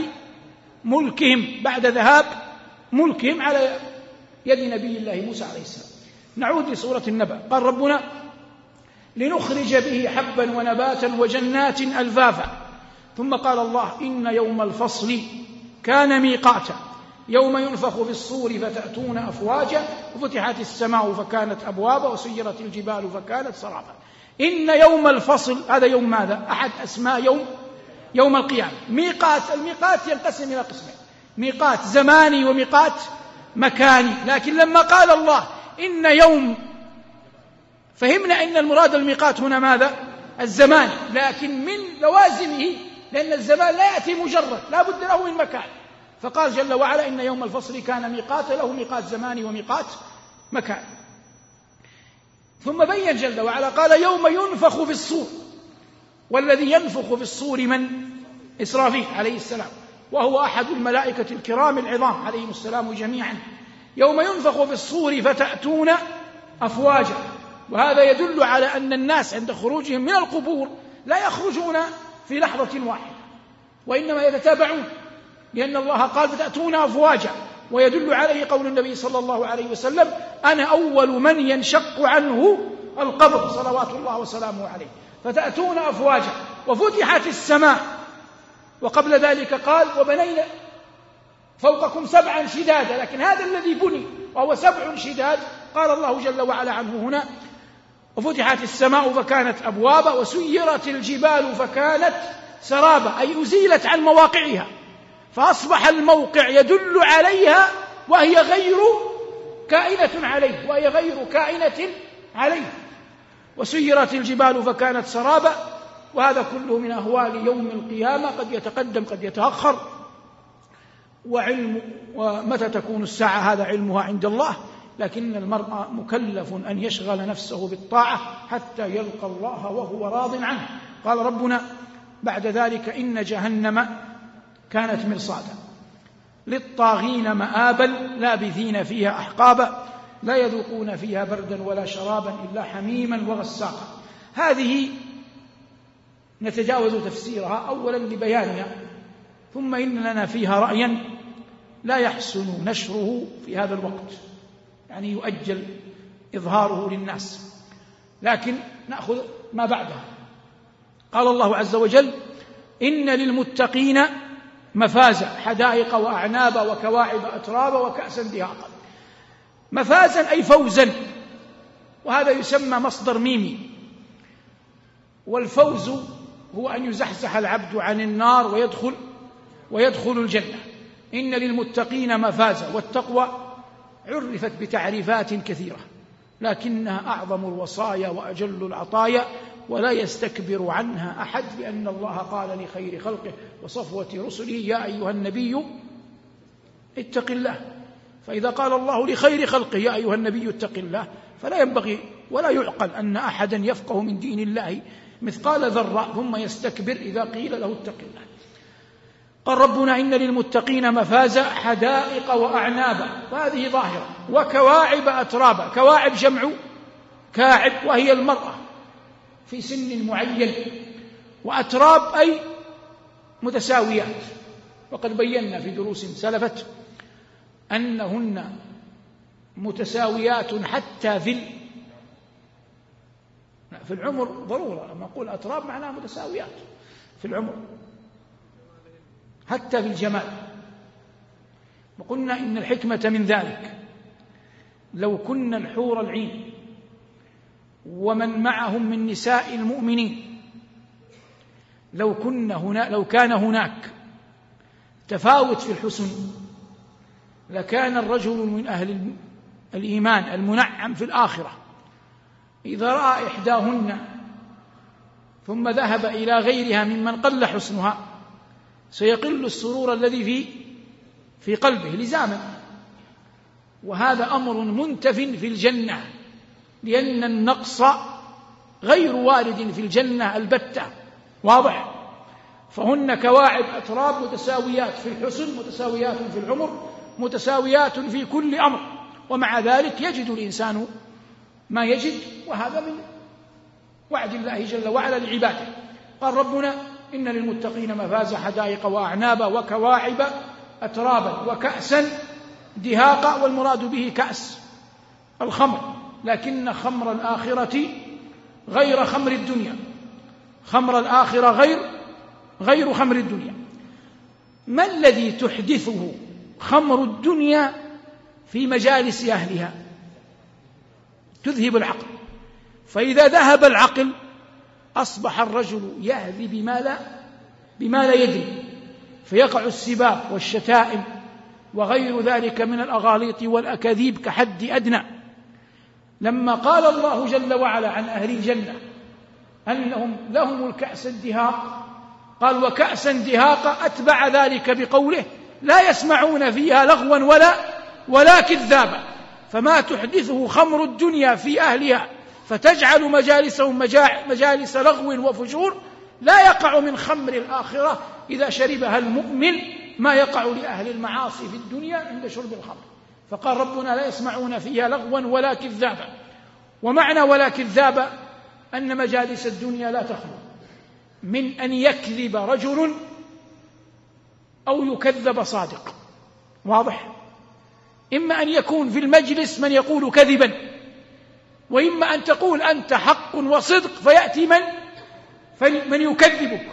ملكهم على يد نبي الله موسى عليه السلام. نعود لسورة النبأ. قال ربنا لنخرج به حبا ونباتا وجنات ألفافا، ثم قال الله إن يوم الفصل كان ميقاتا يوم ينفخ في الصور فتأتون أفواجا وفتحت السماء فكانت أبوابا وسيرت الجبال فكانت سرابا. إن يوم الفصل هذا يوم ماذا؟ أحد أسماء يوم القيامة. الميقات ينقسم إلى قسمين، ميقات زماني وميقات مكاني، لكن لما قال الله إن يوم فهمنا أن المراد الميقات هنا ماذا؟ الزمان، لكن من لوازمه لأن الزمان لا يأتي مجرد، لا بد له من مكان، فقال جل وعلا إن يوم الفصل كان ميقاتا، له ميقات زماني وميقات مكان. ثم بين جل وعلا قال يوم ينفخ في الصور، والذي ينفخ في الصور من؟ إسرافيل عليه السلام، وهو أحد الملائكة الكرام العظام عليهم السلام جميعا. يوم ينفخ في الصور فتأتون أفواجا، وهذا يدل على أن الناس عند خروجهم من القبور لا يخرجون في لحظة واحدة، وإنما يتتابعون، لأن الله قال فتأتون أفواجا، ويدل عليه قول النبي صلى الله عليه وسلم أنا أول من ينشق عنه القبر صلوات الله وسلامه عليه. فتأتون أفواجا وفتحت السماء، وقبل ذلك قال وبنينا فوقكم 7 شدادا، لكن هذا الذي بني وهو 7 شداد قال الله جل وعلا عنه هنا وفتحت السماء فكانت أبوابا وسيرت الجبال فكانت سرابا، أي أزيلت عن مواقعها فأصبح الموقع يدل عليها وهي غير كائنة عليه، وسيرت الجبال فكانت سرابا. وهذا كله من أهوال يوم القيامة، قد يتقدم قد يتأخر، ومتى تكون الساعة هذا علمها عند الله، لكن المرء مكلف أن يشغل نفسه بالطاعة حتى يلقى الله وهو راض عنه. قال ربنا بعد ذلك إن جهنم كانت مرصادا للطاغين مآبا لابثين فيها أحقابا لا يذوقون فيها بردا ولا شرابا إلا حميما وغساقا. هذه نتجاوز تفسيرها أولا لبيانها، ثم إن لنا فيها رأيا لا يحسن نشره في هذا الوقت، يعني يؤجل إظهاره للناس، لكن نأخذ ما بعدها. قال الله عز وجل إن للمتقين مفازا حدائق وأعنابا وكواعب أترابا وكأسا دهاقا. مفازا أي فوزا، وهذا يسمى مصدر ميمي، والفوز هو أن يزحزح العبد عن النار ويدخل الجنة. إن للمتقين مفازا، والتقوى عرفت بتعريفات كثيرة، لكنها أعظم الوصايا وأجل العطايا، ولا يستكبر عنها أحد، لأن الله قال لخير خلقه وصفوة رسله يا أيها النبي اتق الله. فإذا قال الله لخير خلقه يا أيها النبي اتق الله، فلا ينبغي ولا يعقل أن أحدا يفقه من دين الله مثقال ذرة ثم يستكبر إذا قيل له اتق الله. قال ربنا إن للمتقين مفازا حدائق وأعنابا، وهذه ظاهرة، وكواعب أترابا. كواعب جمع كاعب وهي المرأة في سن معين، وأتراب أي متساويات. وقد بينا في دروس سلفت أنهن متساويات حتى في العمر ضرورة. لما نقول أتراب معناها متساويات في العمر حتى في الجمال. وقلنا إن الحكمة من ذلك لو كن الحور العين ومن معهم من نساء المؤمنين لو كان هناك تفاوت في الحسن لكان الرجل من أهل الإيمان المنعم في الآخرة إذا رأى إحداهن ثم ذهب إلى غيرها ممن قل حسنها سيقل السرور الذي في قلبه لزاما. وهذا أمر منتف في الجنة، لأن النقص غير وارد في الجنة البتة، واضح؟ فهن كواعب أتراب متساويات في الحسن، متساويات في العمر، متساويات في كل أمر، ومع ذلك يجد الإنسان ما يجد، وهذا من وعد الله جل وعلا لعباده. قال ربنا إن للمتقين مفازا حدائق وأعنابا وكواعب أترابا وكأسا دهاقا، والمراد به كأس الخمر، لكن خمر الآخرة غير خمر الدنيا، خمر الآخرة غير خمر الدنيا. ما الذي تحدثه خمر الدنيا في مجالس أهلها؟ تذهب العقل، فإذا ذهب العقل أصبح الرجل يهذي بما لا يدري، فيقع السباب والشتائم وغير ذلك من الأغاليط والأكاذيب كحد أدنى. لما قال الله جل وعلا عن أهل الجنة أنهم لهم الكأس الدهاق، قال وكأسا دهاقا، أتبع ذلك بقوله لا يسمعون فيها لغوا ولا كذابا. فما تحدثه خمر الدنيا في أهلها فتجعل مجالسهم مجالس لغو وفجور لا يقع من خمر الآخرة إذا شربها المؤمن ما يقع لأهل المعاصي في الدنيا عند شرب الخمر. فقال ربنا لا يسمعون فيها لغوا ولا كذابا. ومعنى ولا كذابا أن مجالس الدنيا لا تخلو من أن يكذب رجل أو يكذب صادق، واضح؟ إما أن يكون في المجلس من يقول كذبا، وإما أن تقول أنت حق وصدق فيأتي من يكذبك.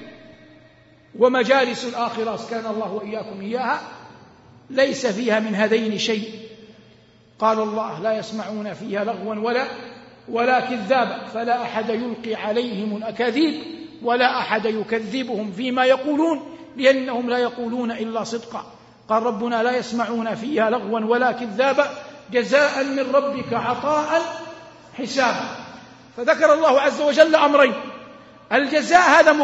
ومجالس الآخرة كان الله وإياكم إياها ليس فيها من هذين شيء. قال الله لا يسمعون فيها لغوا ولا كذابا، فلا أحد يلقي عليهم الأكاذيب ولا أحد يكذبهم فيما يقولون، لأنهم لا يقولون إلا صدقا. قال ربنا لا يسمعون فيها لغوا ولا كذابا جزاء من ربك عطاء حسابا. فذكر الله عز وجل أمرين: الجزاء هذا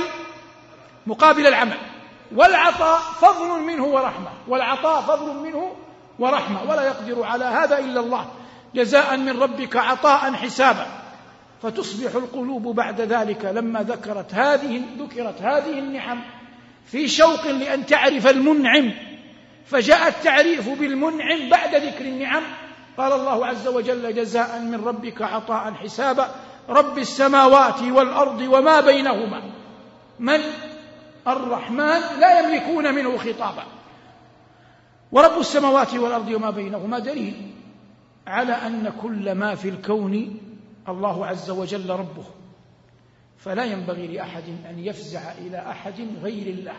مقابل العمل، والعطاء فضل منه ورحمة، والعطاء فضل منه ورحمة، ولا يقدر على هذا إلا الله. جزاء من ربك عطاء حسابا. فتصبح القلوب بعد ذلك لما ذكرت هذه النعم في شوق لأن تعرف المنعم، فجاء التعريف بالمنعم بعد ذكر النعم. قال الله عز وجل جزاء من ربك عطاء حسابا رب السماوات والأرض وما بينهما. من؟ الرحمن، لا يملكون منه خطابا. ورب السماوات والأرض وما بينهما دليل على أن كل ما في الكون الله عز وجل ربه، فلا ينبغي لأحد أن يفزع إلى أحد غير الله.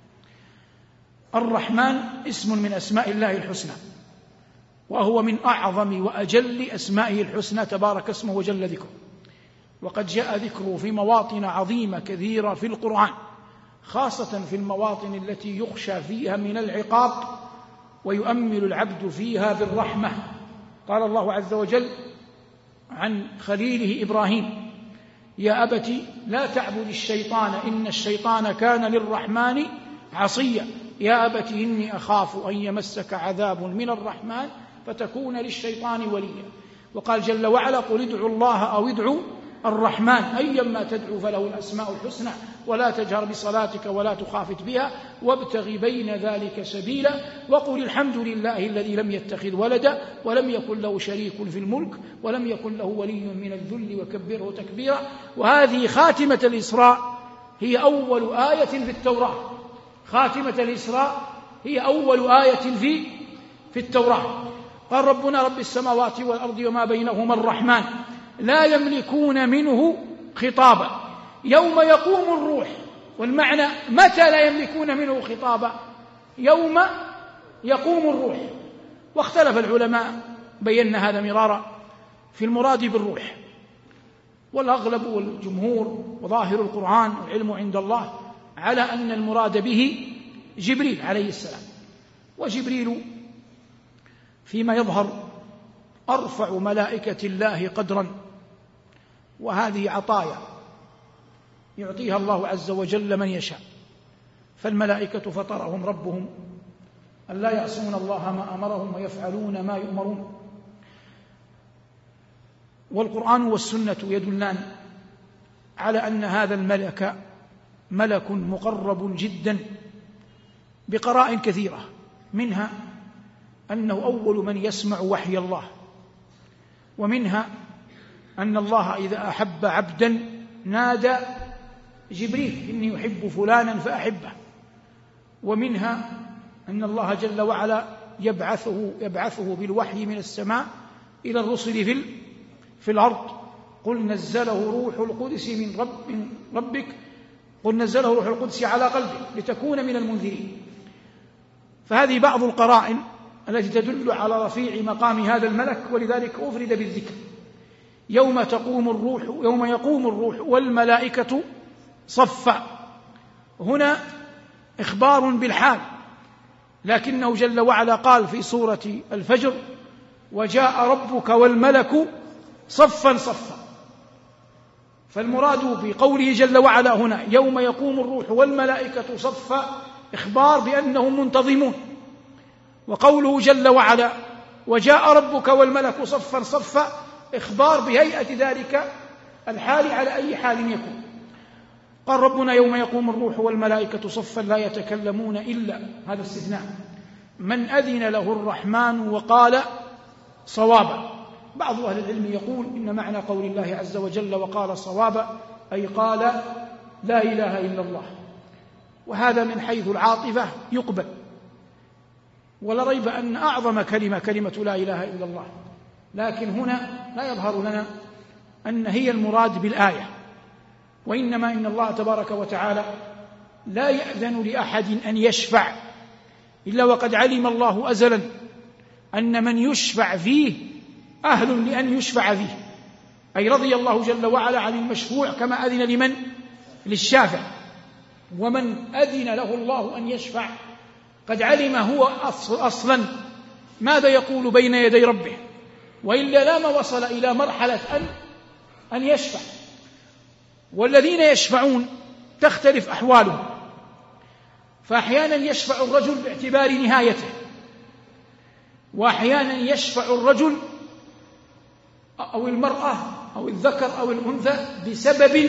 الرحمن اسم من أسماء الله الحسنى، وهو من أعظم وأجل أسمائه الحسنى تبارك اسمه وجل ذكره، وقد جاء ذكره في مواطن عظيمة كثيرة في القرآن، خاصة في المواطن التي يخشى فيها من العقاب ويؤمل العبد فيها بالرحمة. قال الله عز وجل عن خليله إبراهيم: يا أبت لا تعبد الشيطان إن الشيطان كان للرحمن عصيا، يا أبت إني أخاف أن يمسك عذاب من الرحمن فتكون للشيطان وليا. وقال جل وعلا: قل ادعوا الله أو ادعوا الرحمن أيما تدعو فله الأسماء الحسنى ولا تجهر بصلاتك ولا تخافت بها وابتغ بين ذلك سبيلا وقل الحمد لله الذي لم يتخذ ولدا ولم يكن له شريك في الملك ولم يكن له ولي من الذل وكبره تكبيرا. وهذه خاتمة الإسراء هي أول آية في التوراة. خاتمة الإسراء هي أول آية في التوراة. قال ربنا رب السماوات والأرض وما بينهما الرحمن لا يملكون منه خطابا يوم يقوم الروح. والمعنى متى لا يملكون منه خطابا؟ يوم يقوم الروح. واختلف العلماء بينا هذا مرارا في المراد بالروح، والأغلب والجمهور وظاهر القرآن والعلم عند الله على أن المراد به جبريل عليه السلام. وجبريل فيما يظهر أرفع ملائكة الله قدرا، وهذه عطايا يعطيها الله عز وجل من يشاء. فالملائكة فطرهم ربهم أن لا يعصون الله ما أمرهم ويفعلون ما يؤمرون. والقرآن والسنة يدلان على أن هذا الملك ملك مقرب جدا بقرائن كثيرة، منها أنه أول من يسمع وحي الله، ومنها أن الله إذا أحب عبدا نادى جبريل إني أحب فلانا فأحبه، ومنها أن الله جل وعلا يبعثه بالوحي من السماء إلى الرسل في الأرض. قل نزله روح القدس من ربك قل نزله روح القدس على قلبك لتكون من المنذرين. فهذه بعض القرائن التي تدل على رفيع مقام هذا الملك، ولذلك أفرد بالذكر. يوم يقوم الروح والملائكة صفا، هنا إخبار بالحال، لكنه جل وعلا قال في سورة الفجر وجاء ربك والملك صفا صفا. فالمراد بقوله جل وعلا هنا يوم يقوم الروح والملائكة صفا إخبار بأنهم منتظمون، وقوله جل وعلا وجاء ربك والملك صفا صفا إخبار بهيئة ذلك الحال على أي حال يكون. قال ربنا يوم يقوم الروح والملائكة صفا لا يتكلمون إلا، هذا استثناء، من أذن له الرحمن وقال صوابا. بعض أهل العلم يقول إن معنى قول الله عز وجل وقال صوابا أي قال لا إله إلا الله، وهذا من حيث العاطفة يقبل، ولا ريب أن أعظم كلمة لا إله إلا الله، لكن هنا لا يظهر لنا أن هي المراد بالآية، وإنما إن الله تبارك وتعالى لا يأذن لأحد أن يشفع إلا وقد علم الله أزلا أن من يشفع فيه أهل لأن يشفع فيه، أي رضي الله جل وعلا عن المشفوع كما أذن لمن؟ للشافع. ومن أذن له الله أن يشفع قد علم هو أصلا ماذا يقول بين يدي ربه، وإلا لما وصل إلى مرحلة أن يشفع. والذين يشفعون تختلف أحوالهم، فأحيانا يشفع الرجل باعتبار نهايته، وأحيانا يشفع الرجل أو المرأة أو الذكر أو الأنثى بسبب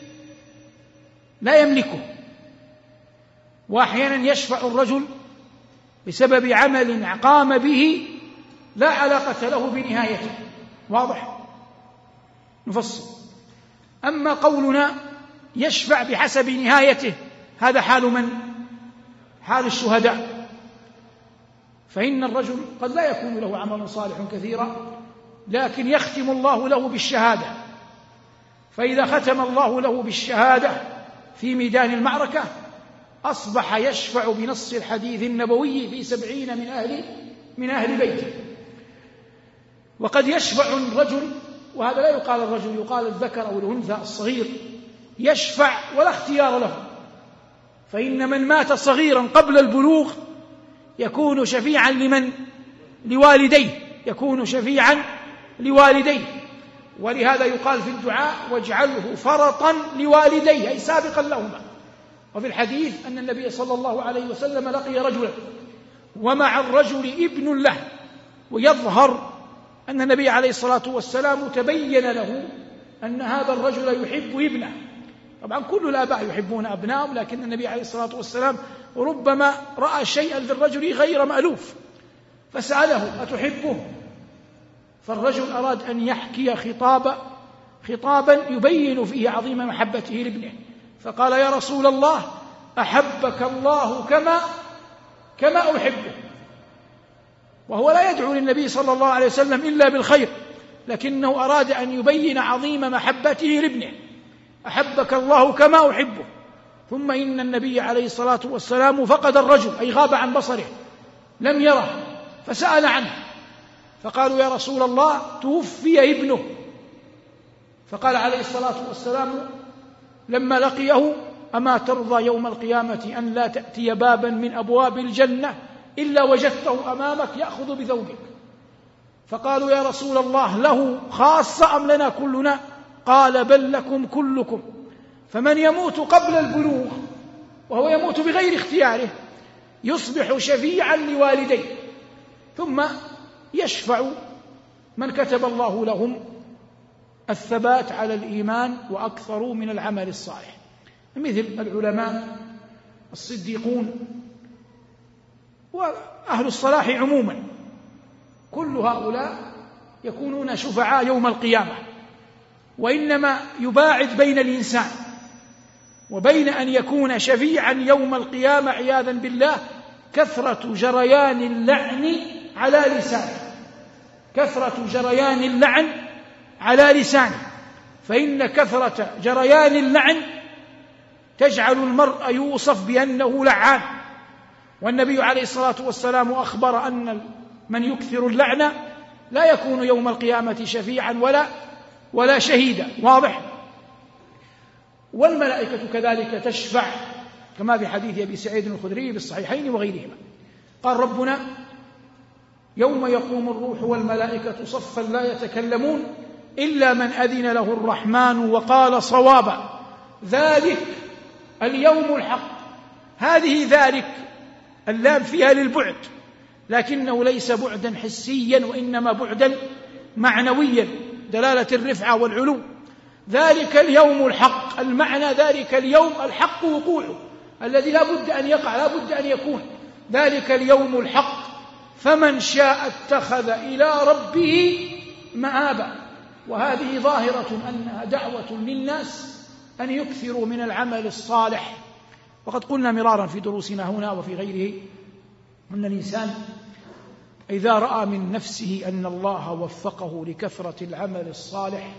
لا يملكه، وأحيانا يشفع الرجل بسبب عمل قام به لا علاقة له بنهايته. واضح؟ نفصل. أما قولنا يشفع بحسب نهايته هذا حال من؟ حال الشهداء، فإن الرجل قد لا يكون له عمل صالح كثيرا لكن يختم الله له بالشهادة، فإذا ختم الله له بالشهادة في ميدان المعركة أصبح يشفع بنص الحديث النبوي في 70 من أهل بيته. وقد يشفع الرجل، وهذا لا يقال الرجل، يقال الذكر أو الأنثى الصغير، يشفع ولا اختيار له، فإن من مات صغيرا قبل البلوغ يكون شفيعا لمن؟ لوالديه، يكون شفيعا لوالديه. ولهذا يقال في الدعاء واجعله فرطا لوالديه أي سابقا لهما. وفي الحديث أن النبي صلى الله عليه وسلم لقي رجلا ومع الرجل ابن له، ويظهر أن النبي عليه الصلاة والسلام تبين له أن هذا الرجل يحب ابنه. طبعا كل الآباء يحبون أبنائهم، لكن النبي عليه الصلاة والسلام ربما رأى شيئا للرجل غير مألوف فسأله: أتحبه؟ فالرجل أراد أن يحكي خطابا يبين فيه عظيم محبته لابنه، فقال: يا رسول الله، أحبك الله كما أحبه. وهو لا يدعو للنبي صلى الله عليه وسلم إلا بالخير، لكنه أراد أن يبين عظيم محبته لابنه: أحبك الله كما أحبه. ثم إن النبي عليه الصلاة والسلام فقد الرجل، أي غاب عن بصره، لم يره، فسأل عنه، فقالوا: يا رسول الله، توفي ابنه. فقال عليه الصلاة والسلام لما لقيه: أما ترضى يوم القيامة أن لا تأتي بابا من أبواب الجنة إلا وجدته أمامك يأخذ بثوبك؟ فقالوا: يا رسول الله، له خاصة أم لنا كلنا؟ قال: بل لكم كلكم. فمن يموت قبل البلوغ وهو يموت بغير اختياره يصبح شفيعا لوالديه، ثم يشفع من كتب الله لهم الثبات على الإيمان وأكثروا من العمل الصالح، مثل العلماء، الصديقون، وأهل الصلاح عموما. كل هؤلاء يكونون شفعاء يوم القيامة. وإنما يباعد بين الإنسان وبين أن يكون شفيعا يوم القيامة عياذا بالله كثرة جريان اللعن على لسانه، كثرة جريان اللعن على لسانه، فإن كثرة جريان اللعن تجعل المرء يوصف بأنه لعان. والنبي عليه الصلاة والسلام أخبر أن من يكثر اللعنة لا يكون يوم القيامة شفيعا ولا شهيدا. واضح؟ والملائكة كذلك تشفع، كما في حديث أبي سعيد الخدري بالصحيحين وغيرهما. قال ربنا: يوم يقوم الروح والملائكة صفا لا يتكلمون إلا من أذن له الرحمن وقال صوابا، ذلك اليوم الحق. هذه ذلك اللام فيها للبعد، لكنه ليس بعدا حسيا وإنما بعدا معنويا، دلالة الرفعة والعلو. ذلك اليوم الحق، المعنى ذلك اليوم الحق وقوعه، الذي لا بد أن يقع، لا بد أن يكون. ذلك اليوم الحق، فمن شاء اتخذ إلى ربه مآبا. وهذه ظاهرة أنها دعوة للناس أن يكثروا من العمل الصالح. وقد قلنا مرارا في دروسنا هنا وفي غيره أن الإنسان إذا رأى من نفسه أن الله وفقه لكثرة العمل الصالح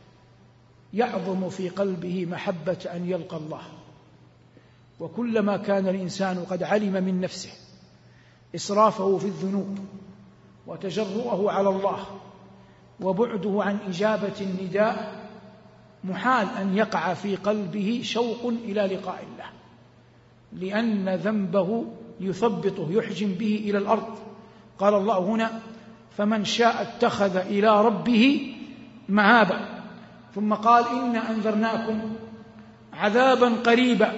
يعظم في قلبه محبة أن يلقى الله. وكلما كان الإنسان قد علم من نفسه إسرافه في الذنوب وتجرؤه على الله وبعده عن إجابة النداء، محال أن يقع في قلبه شوق إلى لقاء الله، لأن ذنبه يثبطه، يحجم به إلى الأرض. قال الله هنا: فمن شاء اتخذ إلى ربه مآبا. ثم قال: إنا أنذرناكم عذابا قريبا.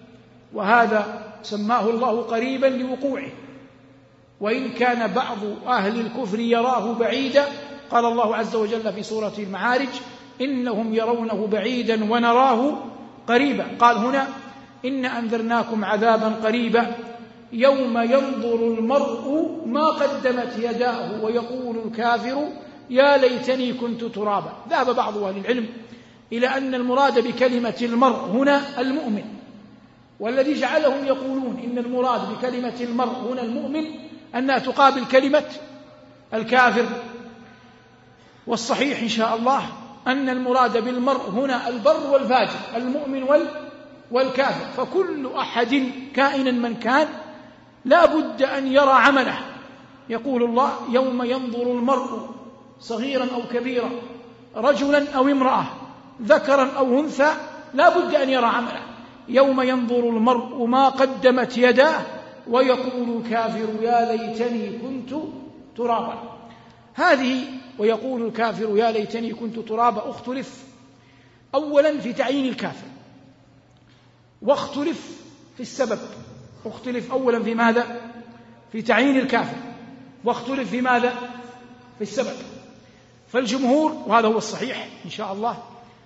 وهذا سماه الله قريبا لوقوعه، وإن كان بعض أهل الكفر يراه بعيدا. قال الله عز وجل في سورة المعارج: إنهم يرونه بعيدا ونراه قريبا. قال هنا: إنا أنذرناكم عذابا قريبا يوم ينظر المرء ما قدمت يداه ويقول الكافر يا ليتني كنت ترابا. ذهب بعض أهل العلم إلى أن المراد بكلمة المرء هنا المؤمن، والذي جعلهم يقولون إن المراد بكلمة المرء هنا المؤمن أنها تقابل كلمة الكافر. والصحيح إن شاء الله أن المراد بالمرء هنا البر والفاجر، المؤمن والكافر. فكل أحد كائنا من كان لا بد أن يرى عمله. يقول الله: يوم ينظر المرء صغيرا أو كبيرا، رجلا أو امرأة، ذكرا أو أنثى، لا بد أن يرى عمله. يوم ينظر المرء ما قدمت يداه ويقول الكافر يا ليتني كنت ترابا. هذه ويقول الكافر يا ليتني كنت ترابا اختلف أولا في تعيين الكافر، واختلف في السبب. اختلف أولا في ماذا؟ في تعيين الكافر، واختلف في ماذا؟ في السبب. فالجمهور، وهذا هو الصحيح إن شاء الله،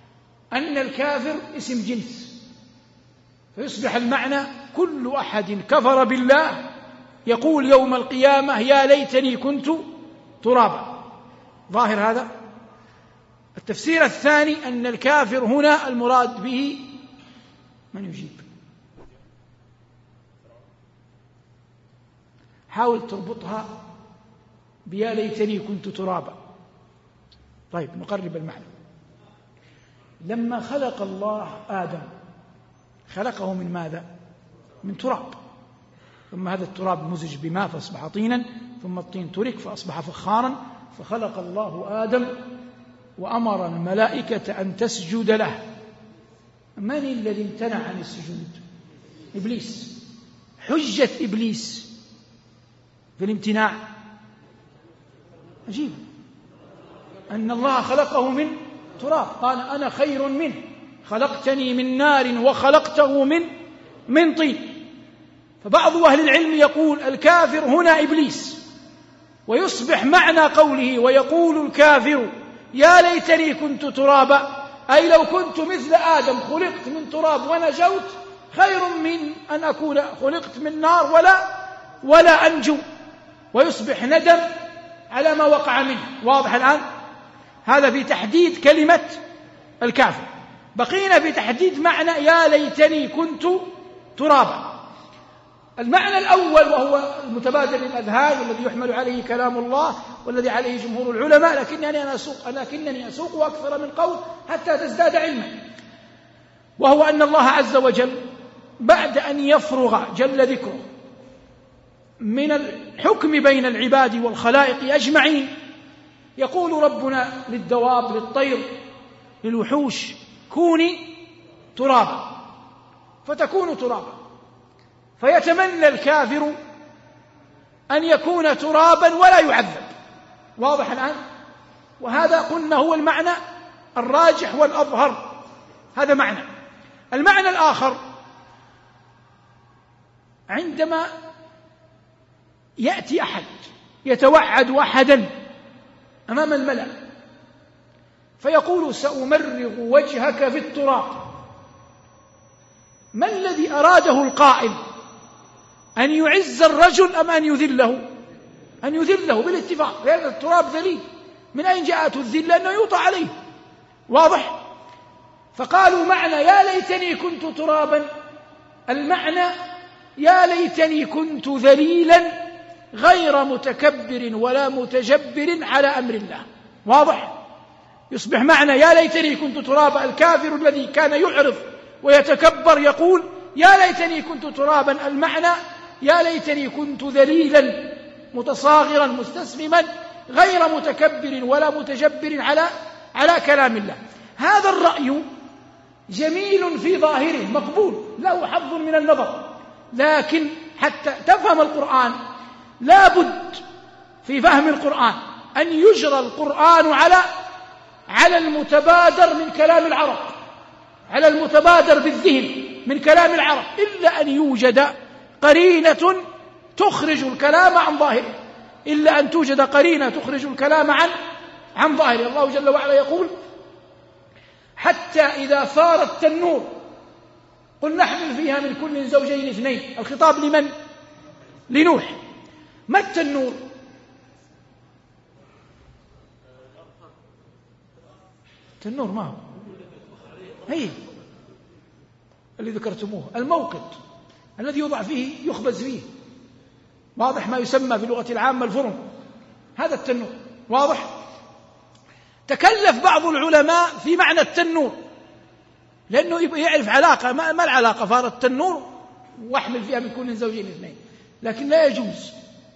أن الكافر اسم جنس، فيصبح المعنى كل أحد كفر بالله يقول يوم القيامة يا ليتني كنت ترابا. ظاهر هذا. التفسير الثاني أن الكافر هنا المراد به من يجيب؟ حاول تربطها بيا ليتني كنت ترابا. طيب نقرب المعنى. لما خلق الله آدم خلقه من ماذا؟ من تراب، ثم هذا التراب مزج بماء فأصبح طينا، ثم الطين ترك فأصبح فخارا، فخلق الله آدم وأمر الملائكة أن تسجد له. من الذي امتنع عن السجود؟ إبليس. حجة إبليس في الامتناع عجيب، أن الله خلقه من تراب، قال أنا خير منه خلقتني من نار وخلقته من طين. فبعض أهل العلم يقول الكافر هنا إبليس، ويصبح معنى قوله ويقول الكافر يا ليتني كنت ترابا، أي لو كنت مثل آدم خلقت من تراب ونجوت خير من أن أكون خلقت من نار ولا أنجو، ويصبح ندم على ما وقع منه. واضح الآن؟ هذا في تحديد كلمة الكافر. بقينا في تحديد معنى يا ليتني كنت ترابا. المعنى الأول وهو المتبادل للأذهان والذي يحمل عليه كلام الله والذي عليه جمهور العلماء، لكنني أسوق أكثر من قول حتى تزداد علما، وهو أن الله عز وجل بعد أن يفرغ جل ذكره من الحكم بين العباد والخلائق أجمعين يقول ربنا للدواب للطير للوحوش كوني ترابا، فتكون ترابا، فيتمنى الكافر أن يكون ترابا ولا يعذب. واضح الآن؟ وهذا قلنا هو المعنى الراجح والأظهر. هذا معنى. المعنى الآخر عندما يأتي أحد يتوعد أحدا أمام الملأ فيقول سأمرغ وجهك في التراب، ما الذي أراده القائل؟ أن يعز الرجل أم أن يذله؟ أن يذله بالاتفاق، لأن التراب ذليل. من أين جاءته الذلة؟ أنه يوطى عليه. واضح؟ فقالوا معنى يا ليتني كنت ترابا، المعنى يا ليتني كنت ذليلا غير متكبر ولا متجبر على أمر الله. واضح؟ يصبح معنى يا ليتني كنت ترابا الكافر الذي كان يعرض ويتكبر يقول يا ليتني كنت ترابا، المعنى يا ليتني كنت ذليلا متصاغرا مستسلما غير متكبر ولا متجبر على كلام الله. هذا الرأي جميل في ظاهره مقبول، له حظ من النظر، لكن حتى تفهم القرآن لا بد في فهم القرآن أن يجرى القرآن على المتبادر من كلام العرب، على المتبادر بالذهن من كلام العرب، إلا أن يوجد قرينة تخرج الكلام عن ظاهره، إلا أن توجد قرينة تخرج الكلام عن ظاهره. الله جل وعلا يقول حتى إذا صار التنور قل نحمل فيها من كل زوجين اثنين. الخطاب لمن؟ لنوح. ما التنور؟ التنور ما هو؟ هي اللي ذكرتموه، الموقد الذي يوضع فيه يخبز فيه. واضح؟ ما يسمى في اللغة العامة الفرن، هذا التنور. واضح؟ تكلف بعض العلماء في معنى التنور لأنه يعرف علاقة، ما العلاقة؟ فار التنور واحمل فيها من كل زوجين اثنين، لكن لا يجوز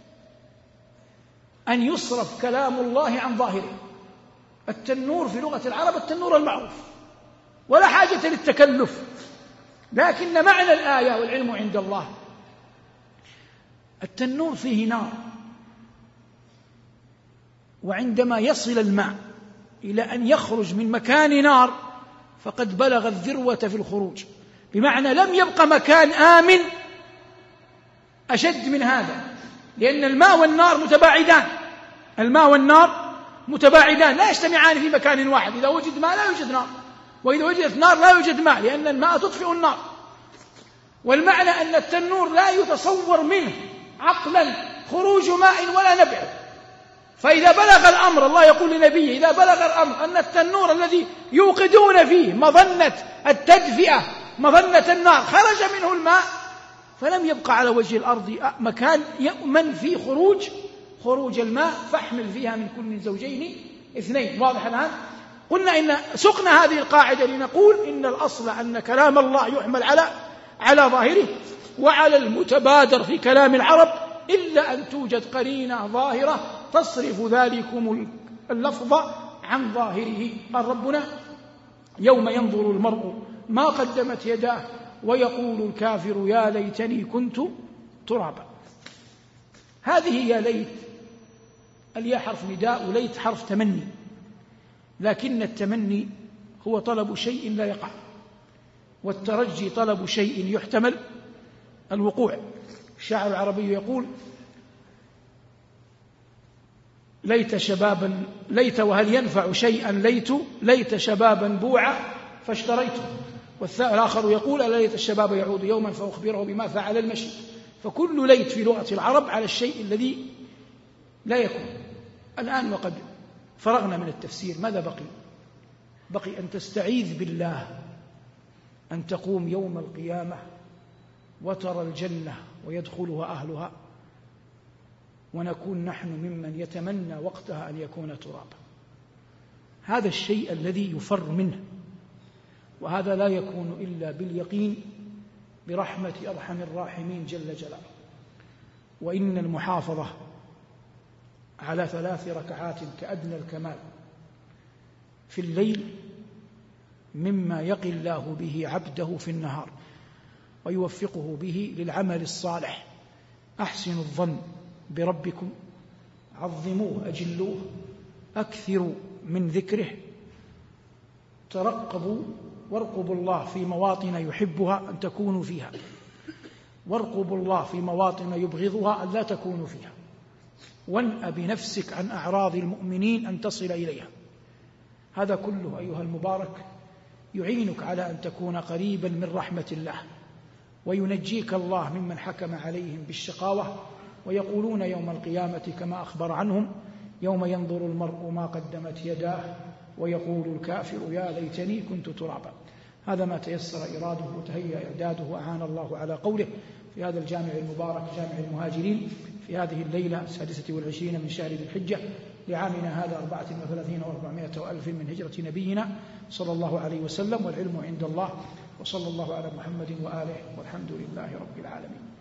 أن يصرف كلام الله عن ظاهره. التنور في لغة العرب التنور المعروف، ولا حاجة للتكلف، لكن معنى الآية والعلم عند الله. التنور فيه نار، وعندما يصل الماء إلى أن يخرج من مكان نار فقد بلغ الذروة في الخروج، بمعنى لم يبقى مكان آمن أشد من هذا، لأن الماء والنار متباعدان، الماء والنار متباعدان لا يجتمعان في مكان واحد، إذا وجد ماء لا يوجد نار، وإذا وجدت نار لا يوجد ماء، لأن الماء تطفئ النار. والمعنى أن التنور لا يتصور منه عقلا خروج ماء ولا نبع. فإذا بلغ الأمر، الله يقول لنبيه إذا بلغ الأمر أن التنور الذي يوقدون فيه مظنة التدفئة، مظنة النار، خرج منه الماء، فلم يبقى على وجه الأرض مكان يؤمن فيه خروج الماء، فاحمل فيها من كل زوجين اثنين. واضح الآن؟ قلنا إن سقنا هذه القاعدة لنقول إن الأصل أن كلام الله يحمل على ظاهره وعلى المتبادر في كلام العرب، إلا أن توجد قرينة ظاهرة تصرف ذلكم اللفظ عن ظاهره. قال ربنا يوم ينظر المرء ما قدمت يداه ويقول الكافر يا ليتني كنت ترابا. هذه يا ليت، الياء حرف نداء وليت حرف تمني، لكن التمني هو طلب شيء لا يقع، والترجي طلب شيء يحتمل الوقوع. الشاعر العربي يقول ليت شبابا، ليت وهل ينفع شيئا ليت شبابا بوعا فاشتريته. والآخر يقول ألا ليت الشباب يعود يوما فأخبره بما فعل المشي. فكل ليت في لغة العرب على الشيء الذي لا يكون. الآن وقد فرغنا من التفسير، ماذا بقي أن تستعيذ بالله أن تقوم يوم القيامة وترى الجنة ويدخلها أهلها، ونكون نحن ممن يتمنى وقتها أن يكون ترابا. هذا الشيء الذي يفر منه، وهذا لا يكون إلا باليقين برحمة أرحم الراحمين جل جلاله. وإن المحافظة على 3 ركعات كأدنى الكمال في الليل مما يقي الله به عبده في النهار ويوفقه به للعمل الصالح. أحسنوا الظن بربكم، عظموه أجلوه، أكثروا من ذكره، ترقبوا وارقبوا الله في مواطن يحبها أن تكونوا فيها، وارقبوا الله في مواطن يبغضها أن لا تكونوا فيها، وانأ بنفسك عن أعراض المؤمنين أن تصل إليها. هذا كله أيها المبارك يعينك على أن تكون قريبا من رحمة الله، وينجيك الله ممن حكم عليهم بالشقاوة. ويقولون يوم القيامة كما أخبر عنهم يوم ينظر المرء ما قدمت يداه ويقول الكافر يا ليتني كنت ترابا. هذا ما تيسر إراده وتهيأ إعداده وأعان الله على قوله في هذا الجامع المبارك، جامع المهاجرين، في هذه الليلة 26 من شهر ذي الحجة لعامنا هذا 34 و400 وألف من هجرة نبينا صلى الله عليه وسلم. والعلم عند الله، وصلى الله على محمد وآله، والحمد لله رب العالمين.